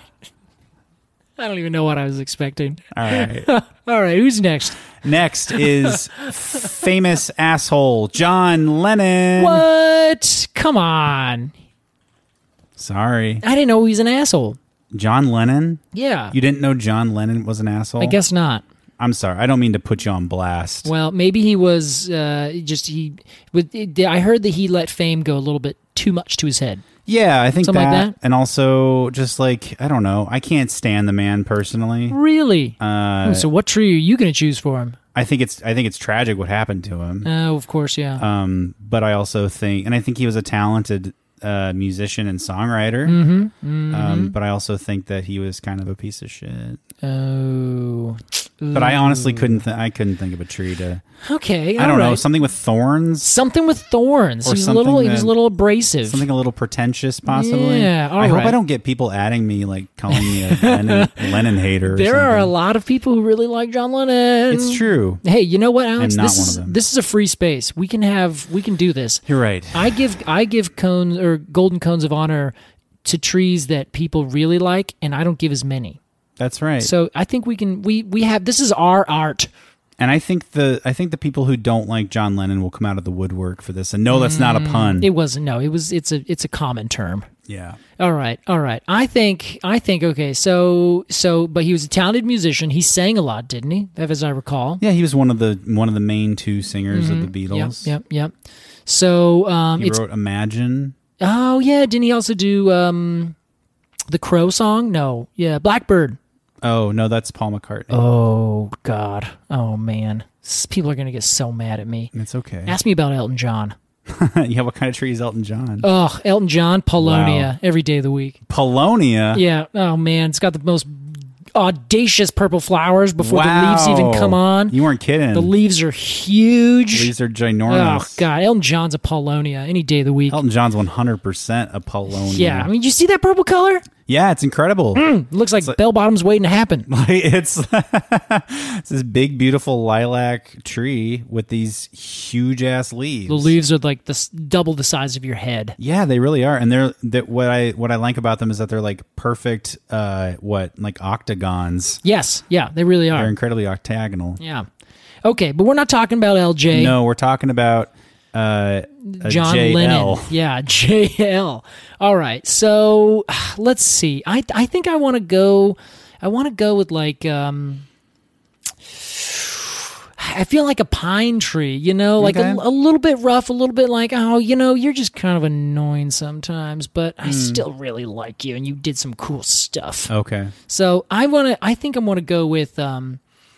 don't even know what I was expecting. All right. All right, who's next? Next is famous asshole John Lennon. What? Come on! Sorry, I didn't know he was an asshole. John Lennon. Yeah, You didn't know John Lennon was an asshole? I guess not. I'm sorry. I don't mean to put you on blast. Well, maybe he was uh, just he. With I heard that he let fame go a little bit too much to his head. Yeah, I think Something that, like that? and also just like I don't know. I can't stand the man personally. Really? Uh, Oh, so what tree are you going to choose for him? I think it's I think it's tragic what happened to him. Oh, of course, yeah. Um, but I also think, and I think he was a talented uh, musician and songwriter. Mm-hmm, mm-hmm. Um, but I also think that he was kind of a piece of shit. Oh, but I honestly couldn't. Th- I couldn't think of a tree to. Okay, I don't all know, right. something with thorns, Something with thorns. Or He was a little. something He was a that- little abrasive. something a little pretentious, possibly. Yeah, all I hope right. I don't get people adding me, like calling me a Lennon, Lennon hater. Or There are a something. lot of people who really like John Lennon. It's true. Hey, you know what, Alex? I'm not this one is of them. this is a free space. We can have. We can do this. You're right. I give I give cones or golden cones of honor to trees that people really like, and I don't give as many. That's right. So I think we can. We we have. This is our art. And I think the I think the people who don't like John Lennon will come out of the woodwork for this. And no, that's not a pun. It wasn't. No, it was. It's a. It's a common term. yeah. All right, all right. I think, I think. Okay, so, so, but he was a talented musician. He sang a lot, didn't he? As I recall. Yeah, he was one of the one of the main two singers of the Mm-hmm. Yep, Beatles. yep, yep. So, um, He it's. wrote Imagine. Oh yeah, didn't he also do um, the Crow song? No, yeah, Blackbird. Oh no, that's Paul McCartney. Oh God. Oh man. S- People are gonna get so mad at me. It's okay. Ask me about Elton John. Yeah, what kind of tree is Elton John? Oh, Elton John, Polonia, Wow. every day of the week. Polonia. Yeah. Oh man, it's got the most audacious purple flowers before Wow. the leaves even come on. You weren't kidding. The leaves are huge. Leaves are Oh ginormous. God, Elton John's a Polonia any day of the week. Elton John's one hundred percent a Polonia. Yeah, I mean, you see that purple color? Yeah, it's incredible. It looks like, bell bottoms waiting to happen. Like, it's it's this big, beautiful lilac tree with these huge ass leaves. The leaves are like the s- double the size of your head. Yeah, they really are, and they're that. What I what I like about them is that they're like perfect. Uh, what like octagons? Yes, yeah, they really They're are. incredibly octagonal. Yeah. Okay, but we're not talking about L J. No, we're talking about uh, a John J L. Lennon. Yeah, J L. All right. So let's see. I I think I want to go I want to go with like um I feel like a pine tree, you know, like Okay. a, a little bit rough, a little bit like, oh, you know, you're just kind of annoying sometimes, but I still really like you and you did some cool stuff. Okay. So I want to. I think I'm going to go with. Um,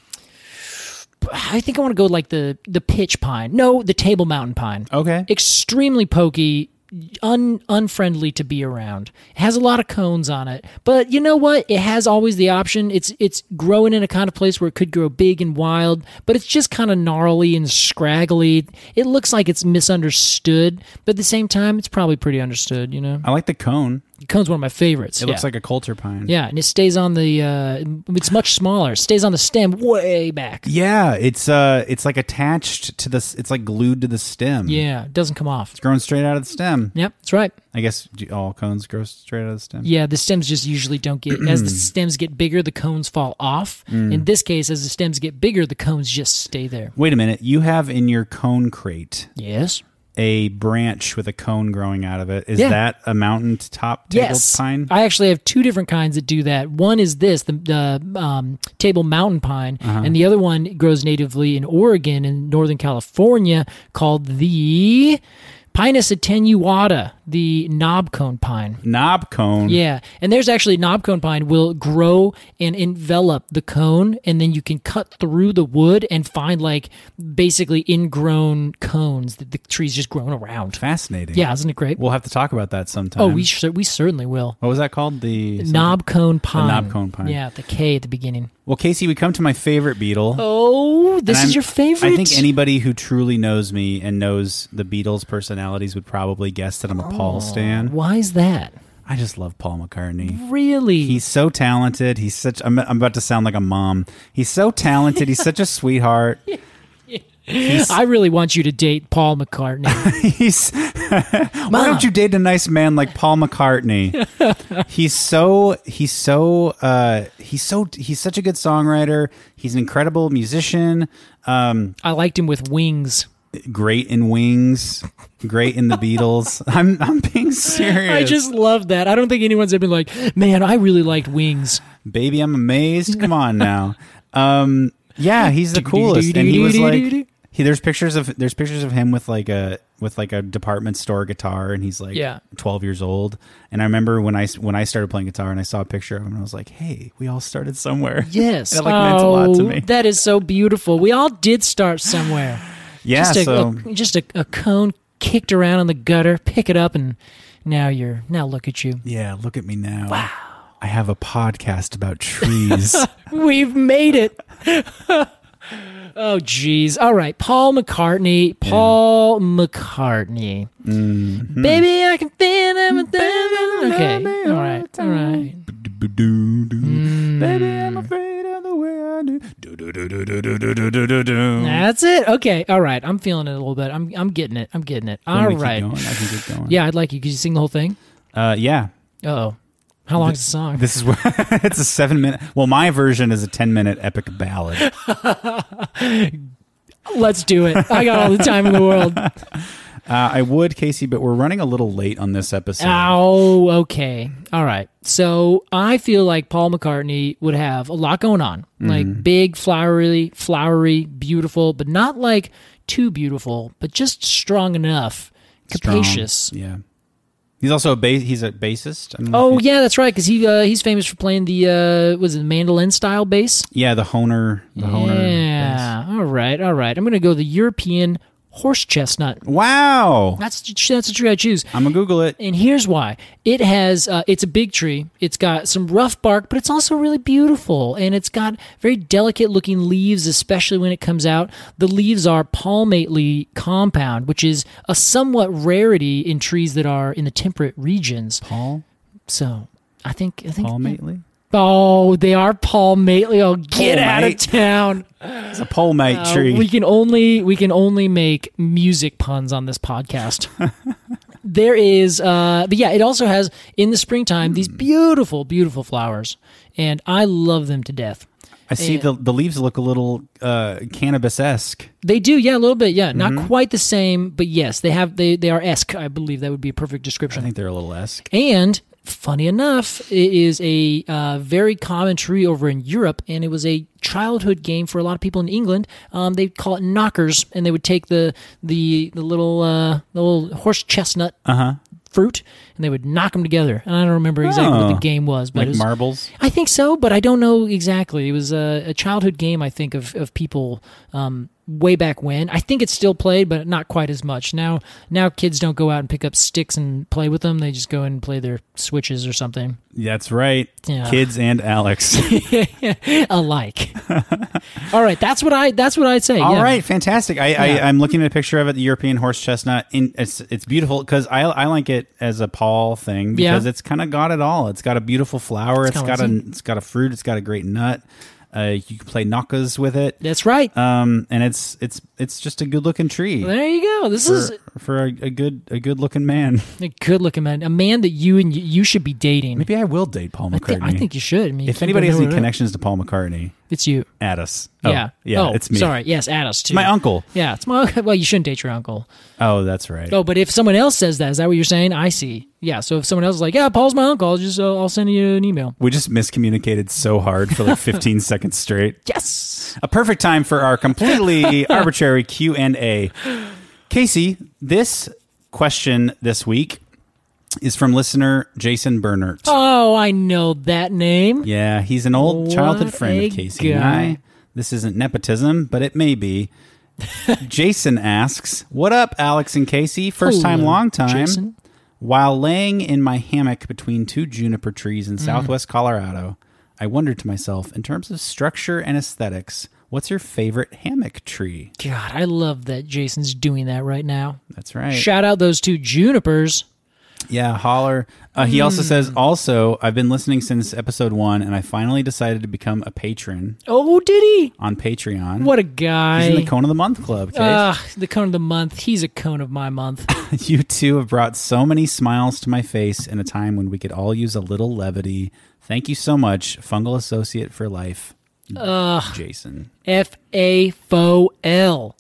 I think I want to go like the the pitch pine. No, the Table Mountain pine. Okay. Extremely pokey, un unfriendly to be around. It has a lot of cones on it, but you know what? It has always the option. It's it's growing in a kind of place where it could grow big and wild, but it's just kind of gnarly and scraggly. It looks like it's misunderstood, but at the same time, it's probably pretty understood. You know, I like the cone. the cone's one of my favorites. It yeah. looks like a coulter pine. Yeah, and it stays on the. Uh, it's much smaller. It stays on the stem way back. Yeah, it's uh, it's like attached to this. It's like glued to the stem. Yeah, it doesn't come off. It's growing straight out of the stem. Yep, that's right. I guess do all cones grow straight out of the stem. Yeah, the stems just usually don't get. As the stems get bigger, the cones fall off. In this case, as the stems get bigger, the cones just stay there. Wait a minute. You have in your cone crate Yes. a branch with a cone growing out of it. Is Yeah. that a mountain top table Yes, pine? I actually have two different kinds that do that. One is this, the, the um, Table Mountain Pine, Uh-huh. and the other one grows natively in Oregon and Northern California, called the Pinus attenuata, the knob cone pine. Knob cone. Yeah, and there's actually knob cone pine will grow and envelop the cone, and then you can cut through the wood and find like basically ingrown cones that the tree's just grown around. Fascinating. Yeah, isn't it great? We'll have to talk about that sometime. oh, we sh- we certainly will. What was that called? The Knob cone pine. knob cone pine. Yeah, the K at the beginning. Well, Casey, we come to my favorite Beatle. Oh, this And is I'm- your favorite? I think anybody who truly knows me and knows the Beatles' personalities would probably guess that I'm a Paul stan. Why is that? I just love Paul McCartney. Really? He's so talented. He's such. I'm, I'm about to sound like a mom. He's so talented. He's such a sweetheart. He's, I really want you to date Paul McCartney. he's why don't you date a nice man like Paul McCartney? he's so he's so uh, he's so he's such a good songwriter. He's an incredible musician. Um, I liked him with Wings. great in Wings. Great in the Beatles. I'm I'm being serious. I just love that. I don't think anyone's ever been like, man, I really liked Wings. Baby, I'm amazed. Come on now. Um, yeah, he's the coolest, and he was like. He, there's pictures of there's pictures of him with like a with like a department store guitar, and he's like Yeah. twelve years old. And I remember when I when I started playing guitar, and I saw a picture of him, and I was like, "Hey, we all started somewhere." Yes. that like meant a lot to Oh, me. That is so beautiful. We all did start somewhere. Yeah, just a, so a- just a, a cone kicked around in the gutter, pick it up and Now you're now look at you. Yeah, look at me now. Wow. I have a podcast about trees. We've made it. Oh, geez. All right. Paul McCartney. Paul yeah. McCartney. Mm-hmm. Baby, I can feel everything. Okay. All right. All right. Mm. Baby, I'm afraid of the way I do. Do, do, do, do, do, do, do, do, do. That's it. Okay. All right. I'm feeling it a little bit. I'm I'm getting it. I'm getting it. All right. Keep going? I can keep going. Yeah, I'd like you. Could you sing the whole thing? Uh, yeah. Uh-oh. How long is the song? This is what it's a seven minute. Well, my version is a ten minute epic ballad. Let's do it. I got all the time in the world. Uh, I would, Casey, but we're running a little late on this episode. Oh, okay. All right. So I feel like Paul McCartney would have a lot going on, mm-hmm. like big, flowery, flowery, beautiful, but not like too beautiful, but just strong enough, capacious. Strong. Yeah. He's also a bass. He's a bassist. I don't know Oh if you- yeah, that's right. Because he uh, he's famous for playing the uh, was it mandolin style bass? Yeah, the Hohner. The Hohner. Yeah. bass. All right. All right. I'm gonna go the European horse chestnut. Wow. That's that's the tree I choose. I'm gonna Google it. And here's why. It has, uh, it's a big tree. It's got some rough bark, but it's also really beautiful. And it's got very delicate looking leaves, especially when it comes out. The leaves are palmately compound, which is a somewhat rarity in trees that are in the temperate regions. Paul. So I think, I think. Palmately. Oh, they are palmately. Oh, get out of town. It's a palmate Uh, tree. we can only we can only make music puns on this podcast. There is, uh, but yeah, it also has in the springtime these beautiful, beautiful flowers, and I love them to death. I see and- the the leaves look a little uh, cannabis esque. They do, yeah, a little bit, yeah, Mm-hmm. not quite the same, but yes, they have they they are esque. I believe that would be a perfect I description. think they're a little esque. And funny enough, it is a uh, very common tree over in Europe, and it was a childhood game for a lot of people in England. Um, they call it knockers, and they would take the the the little uh, the little horse chestnut Uh huh. fruit, and they would knock them together. And I don't remember exactly what Oh. the game was, but Like it was, marbles. I think so, but I don't know exactly. It was a, a childhood game, I think, of of people um, way back when. I think it's still played, but not quite as much now. Now kids don't go out and pick up sticks and play with them. They just go and play their Switches or something. That's right. Yeah. Kids and Alex. Alike. All right, that's what I. That's what I'd say. All yeah. right, fantastic. I, I Yeah. I'm looking at a picture of it, the European horse chestnut. In it's it's beautiful because I I like it as a Paul thing because Yeah. it's kind of got it all. It's got a beautiful flower. It's It's got kinda a it's got a fruit. It's got a great nut. Uh, you can play knockas with it. That's right. Um, and it's it's it's just a good looking tree There you go. This for, is for a, a good a good looking man. a good-looking man, a man that you and you, you should be dating. Maybe I will date Paul I, McCartney. thi- I think you should. I mean, if you anybody has never any know. connections to Paul McCartney, it's you. add us. Oh, yeah. yeah, oh, it's me. Sorry. Yes, add us too. My uncle. Yeah, it's my. Well, you shouldn't date your uncle. Oh, that's right. Oh, but if someone else says that, is that what you're saying? I see. Yeah. So if someone else is like, "Yeah, Paul's my uncle," I'll just uh, I'll send you an email. We just miscommunicated so hard for like fifteen seconds straight. Yes. A perfect time for our completely arbitrary Q and A. Casey, this question this week is from listener Jason Bernert. Oh, I know that name. Yeah, he's an old childhood What friend a of Casey and I. guy. This isn't nepotism, but it may be. Jason asks, "What up, Alex and Casey? First time, Hello, long time. Jason. While laying in my hammock between two juniper trees Mm. in southwest Colorado, I wondered to myself, in terms of structure and aesthetics, what's your favorite hammock tree?" God, I love that Jason's doing that right now. That's right. Shout out those two junipers. Yeah, holler. Uh, he also says, Hmm. also, I've been listening since episode one, and I finally decided to become a patron Oh, did he? on Patreon. What a guy. He's in the Cone of the Month Club, Case. Ah, the cone of the month. He's a cone of my month. You two have brought so many smiles to my face in a time when we could all use a little levity. Thank you so much, Fungal Associate for Life, Jason. F A F O L.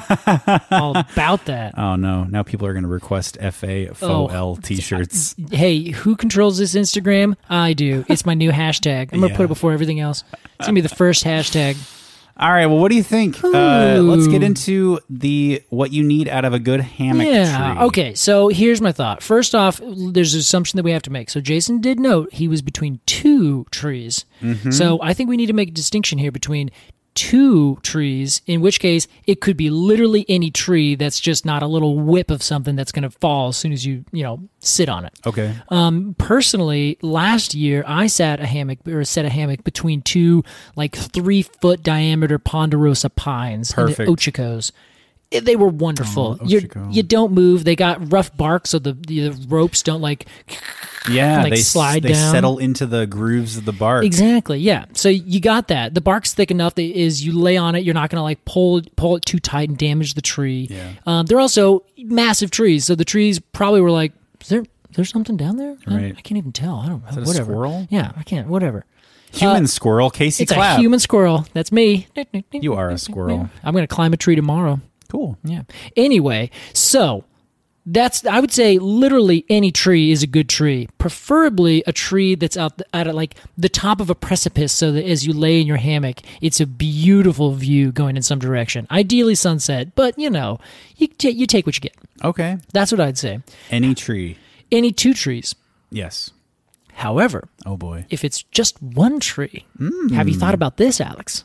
All about that. Oh, no. Now people are going to request F A F O L Oh. t-shirts. Hey, who controls this Instagram? I do. It's my new hashtag. I'm going to Yeah. put it before everything else. It's going to be the first hashtag. All right, well, what do you think? Uh, Ooh. let's get into the what you need out of a good hammock Yeah. tree. Okay. So here's my thought. First off, there's an assumption that we have to make. So Jason did note he was between two trees. Mm-hmm. So I think we need to make a distinction here between two trees, in which case it could be literally any tree that's just not a little whip of something that's going to fall as soon as you, you know, sit on it. Okay. Um, personally, last year I sat a hammock or set a hammock between two like three foot diameter ponderosa pines Perfect. in the Ochicos. It- They were wonderful. Oh, you Ochico. you don't move. They got rough bark, so the the ropes don't like Yeah, like they slide they down. settle into the grooves of the bark. Exactly. Yeah. So you got that. The bark's thick enough that is you lay on it, you're not going to like pull pull it too tight and damage the tree. Yeah. Um, they're also massive trees, so the trees probably were like, is there there's something down there? I- Right. I, can't even tell. I don't know. Is that a Whatever. squirrel? Yeah, I can't. Whatever. Human Uh, squirrel, Casey It's Clapp. a human squirrel. That's me. You are a squirrel. I'm going to climb a tree tomorrow. Cool. Yeah. Anyway, so that's I would say literally any tree is a good tree. Preferably a tree that's out at like the top of a precipice, so that as you lay in your hammock, it's a beautiful view going in some direction. Ideally sunset, but you know, you t- you take what you get. Okay. That's what I'd say. Any tree. Any two trees. Yes. However, Oh boy. if it's just one tree, have you thought about this, Alex?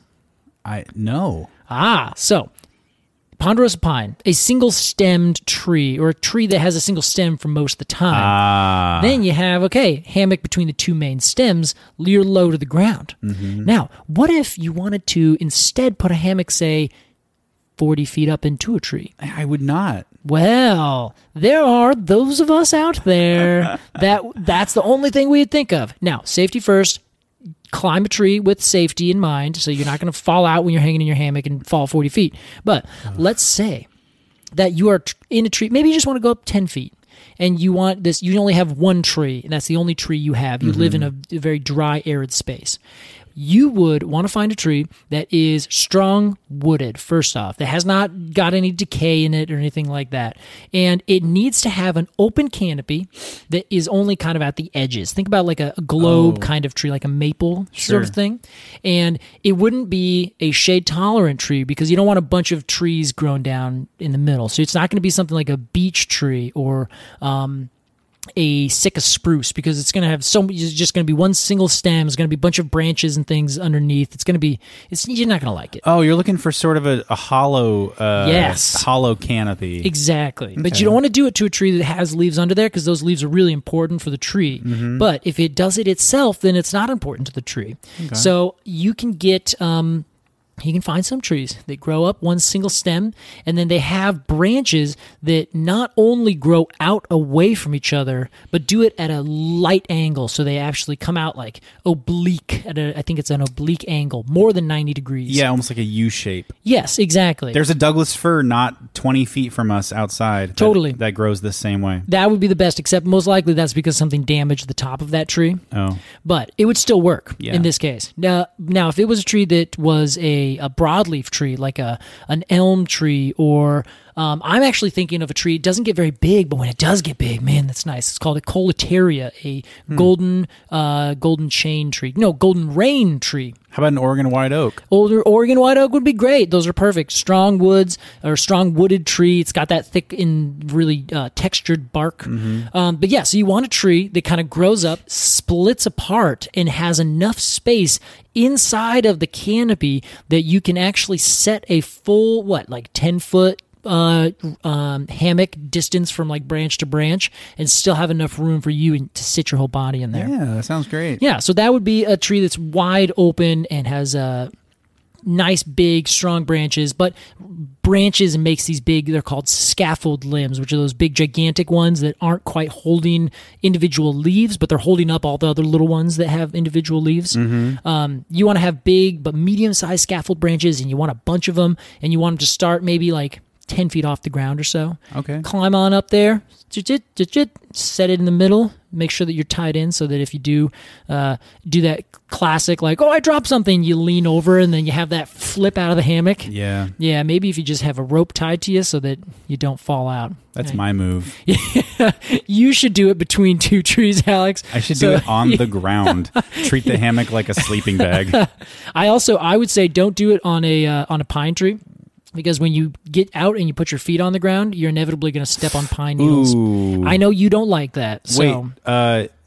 I no. Ah, so ponderosa pine, a single-stemmed tree, or a tree that has a single stem for most of the time. Ah. Then you have, okay, hammock between the two main stems, you're low to the ground. Mm-hmm. Now, what if you wanted to instead put a hammock, say, forty feet up into a tree? I would not. Well, there are those of us out there that that's the only thing we'd think of. Now, safety first. Climb a tree with safety in mind, so you're not going to fall out when you're hanging in your hammock and fall forty feet. But let's say that you are tr- in a tree. Maybe you just want to go up ten feet, and you want this. You only have one tree, and that's the only tree you have. You live in a, a very dry, arid space. You would want to find a tree that is strong wooded, first off, that has not got any decay in it or anything like that. And it needs to have an open canopy that is only kind of at the edges. Think about like a, a globe Oh. kind of tree, like a maple sort of Sure. thing. And it wouldn't be a shade tolerant tree because you don't want a bunch of trees grown down in the middle. So it's not going to be something like a beech tree or um, a Sitka spruce, because it's going to have so it's just going to be one single stem. It's going to be a bunch of branches and things underneath. It's going to be, it's you're not going to like it. Oh, you're looking for sort of a, a hollow, uh, Yes. hollow canopy. Exactly. But Okay. you don't want to do it to a tree that has leaves under there, because those leaves are really important for the tree. Mm-hmm. But if it does it itself, then it's not important to the tree. So you can get, um, you can find some trees that grow up one single stem, and then they have branches that not only grow out away from each other, but do it at a light angle. So they actually come out like oblique at a, I think it's an oblique angle, more than ninety degrees. Yeah, almost like a U shape. Yes, exactly. There's a Douglas fir not twenty feet from us outside. that- Totally. That, grows the same way. That would be the best, except most likely that's because something damaged the top of that tree. Oh. But it would still work Yeah. in this case. Now, now, if it was a tree that was a, a broadleaf tree, like a an elm tree, or um, I'm actually thinking of a tree. It doesn't get very big, but when it does get big, man, that's nice. It's called a Colataria, a golden uh, golden chain tree. No, golden rain tree. How about an Oregon white oak? Older Oregon white oak would be great. Those are perfect. Strong woods or strong wooded tree. It's got that thick and really uh, textured bark. Um, but yeah, so you want a tree that kind of grows up, splits apart, and has enough space inside of the canopy that you can actually set a full, what, like ten foot uh, um, hammock distance from like branch to branch, and still have enough room for you to sit your whole body in there. Yeah, that sounds great. Yeah, so that would be a tree that's wide open and has uh, nice, big, strong branches, but branches and makes these big, they're called scaffold limbs, which are those big, gigantic ones that aren't quite holding individual leaves, but they're holding up all the other little ones that have individual leaves. Um, you want to have big but medium-sized scaffold branches, and you want a bunch of them, and you want them to start maybe like ten feet off the ground or so. Okay. Climb on up there, set it in the middle, make sure that you're tied in so that if you do uh, do that classic, like, oh, I dropped something, you lean over and then you have that flip out of the hammock. Yeah, Yeah, maybe if you just have a rope tied to you so that you don't fall out. that's my move. You should do it between two trees, Alex. I should So- do it on the ground. Treat the hammock like a sleeping bag. I also, I would say don't do it on a uh, on a pine tree. Because when you get out and you put your feet on the ground, you're inevitably going to step on pine needles. Ooh. I know you don't like that. So. Wait, uh,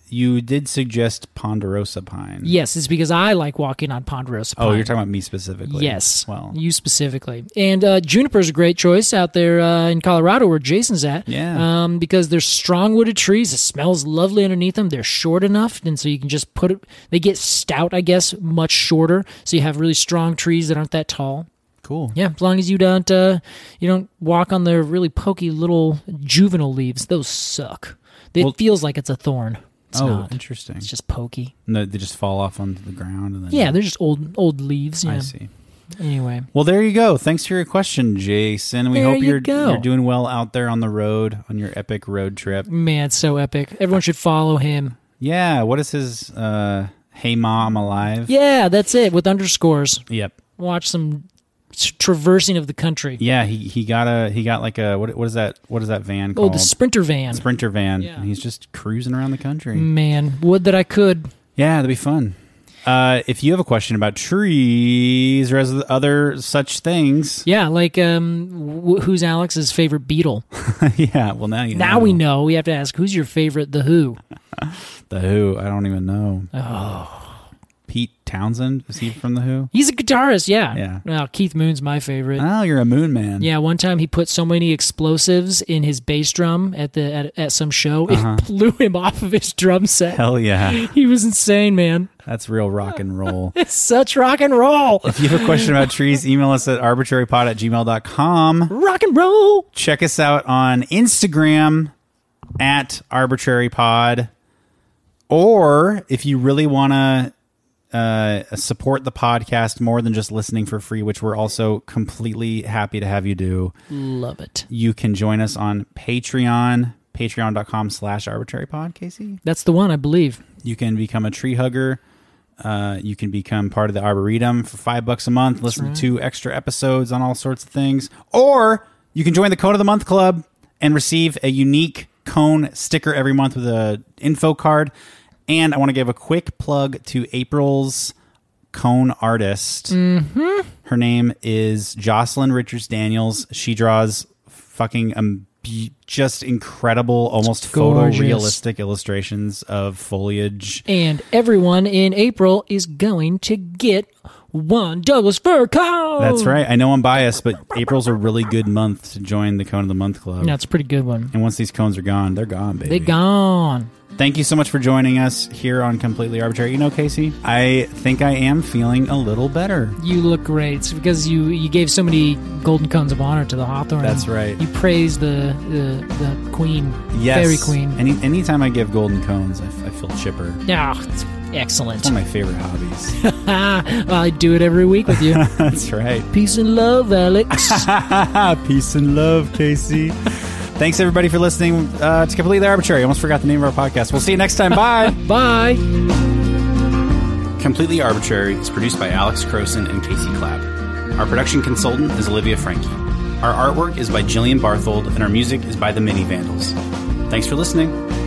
you did suggest ponderosa pine. Yes, it's because I like walking on ponderosa pine. Oh, you're talking about me specifically. Yes, Well, you specifically. And uh, juniper's a great choice out there uh, in Colorado where Jason's at. Yeah. Um, because they're strong wooded trees. It smells lovely underneath them. They're short enough, and so you can just put it. They get stout, I guess, much shorter. So you have really strong trees that aren't that tall. cool. Yeah, as long as you don't uh, you don't walk on the really pokey little juvenile leaves. Those suck. It Well- feels like it's a thorn. It's oh, not. interesting. It's just pokey. No, they just fall off onto the ground. And then Yeah, they're just old old leaves. Yeah. I see. Anyway. Well, there you go. Thanks for your question, Jason. We There hope you you're go. you're doing well out there on the road on your epic road trip. Man, it's so epic. Everyone should follow him. Yeah. What is his? Uh, hey, Ma, I'm alive. Yeah, that's it, with underscores. Yep. Watch some s- traversing of the country. Yeah. He he got a he got like a what what is that what is that van Oh, called? the Sprinter van. Sprinter van. Yeah. And he's just cruising around the country. Man, would that I could. Yeah, that'd be fun. Uh, if you have a question about trees or as other such things, Yeah, like um, wh- who's Alex's favorite Beatle? yeah. Well, now you know. Now we know. We have to ask, who's your favorite The Who? The Who. I don't even know. Oh, Pete Townsend, is he from The Who? he's a guitarist. Yeah. Yeah. Well, Keith Moon's my favorite. Oh, you're a moon man. Yeah, one time he put so many explosives in his bass drum at the at, at some show, Uh-huh. it blew him off of his drum set. Hell yeah. He was insane, man. That's real rock and roll. It's such rock and roll. If you have a question about trees, email us at arbitrarypod at gmail dot com. Rock and roll. Check us out on Instagram at arbitrarypod. Or if you really want to uh, support the podcast more than just listening for free, which we're also completely happy to have you do, Love it. you can join us on Patreon, patreon dot com slash arbitrarypod, Casey. That's the one, I believe. You can become a tree hugger. Uh, you can become part of the Arboretum for five bucks a month. Listen to two extra episodes on all sorts of things. Or you can join the Cone of the Month Club and receive a unique cone sticker every month with a info card. And I want to give a quick plug to April's cone artist. Mm-hmm. Her name is Jocelyn Richards Daniels. She draws fucking um, be- just incredible, almost gorgeous. photorealistic illustrations of foliage. And everyone in April is going to get one Douglas fir cone. That's right. I know I'm biased, but April's a really good month to join the Cone of the Month Club. That's a pretty good one. And once these cones are gone, they're gone, baby. They gone. Thank you so much for joining us here on Completely Arbitrary. You know, Casey, I think I am feeling a little better. You look great. It's because you, you gave so many golden cones of honor to the Hawthorne. That's right. You praised the the, the queen, Yes. fairy queen. Any anytime I give golden cones, I, I feel chipper. Yeah, it's excellent. It's one of my favorite hobbies. Well, I do it every week with you. That's right. Peace and love, Alex. Peace and love, Casey. Thanks, everybody, for listening uh, to Completely Arbitrary. I almost forgot the name of our podcast. We'll see you next time. Bye. Bye. Completely Arbitrary is produced by Alex Croson and Casey Clapp. Our production consultant is Olivia Frankie. Our artwork is by Jillian Barthold, and our music is by the Mini Vandals. Thanks for listening.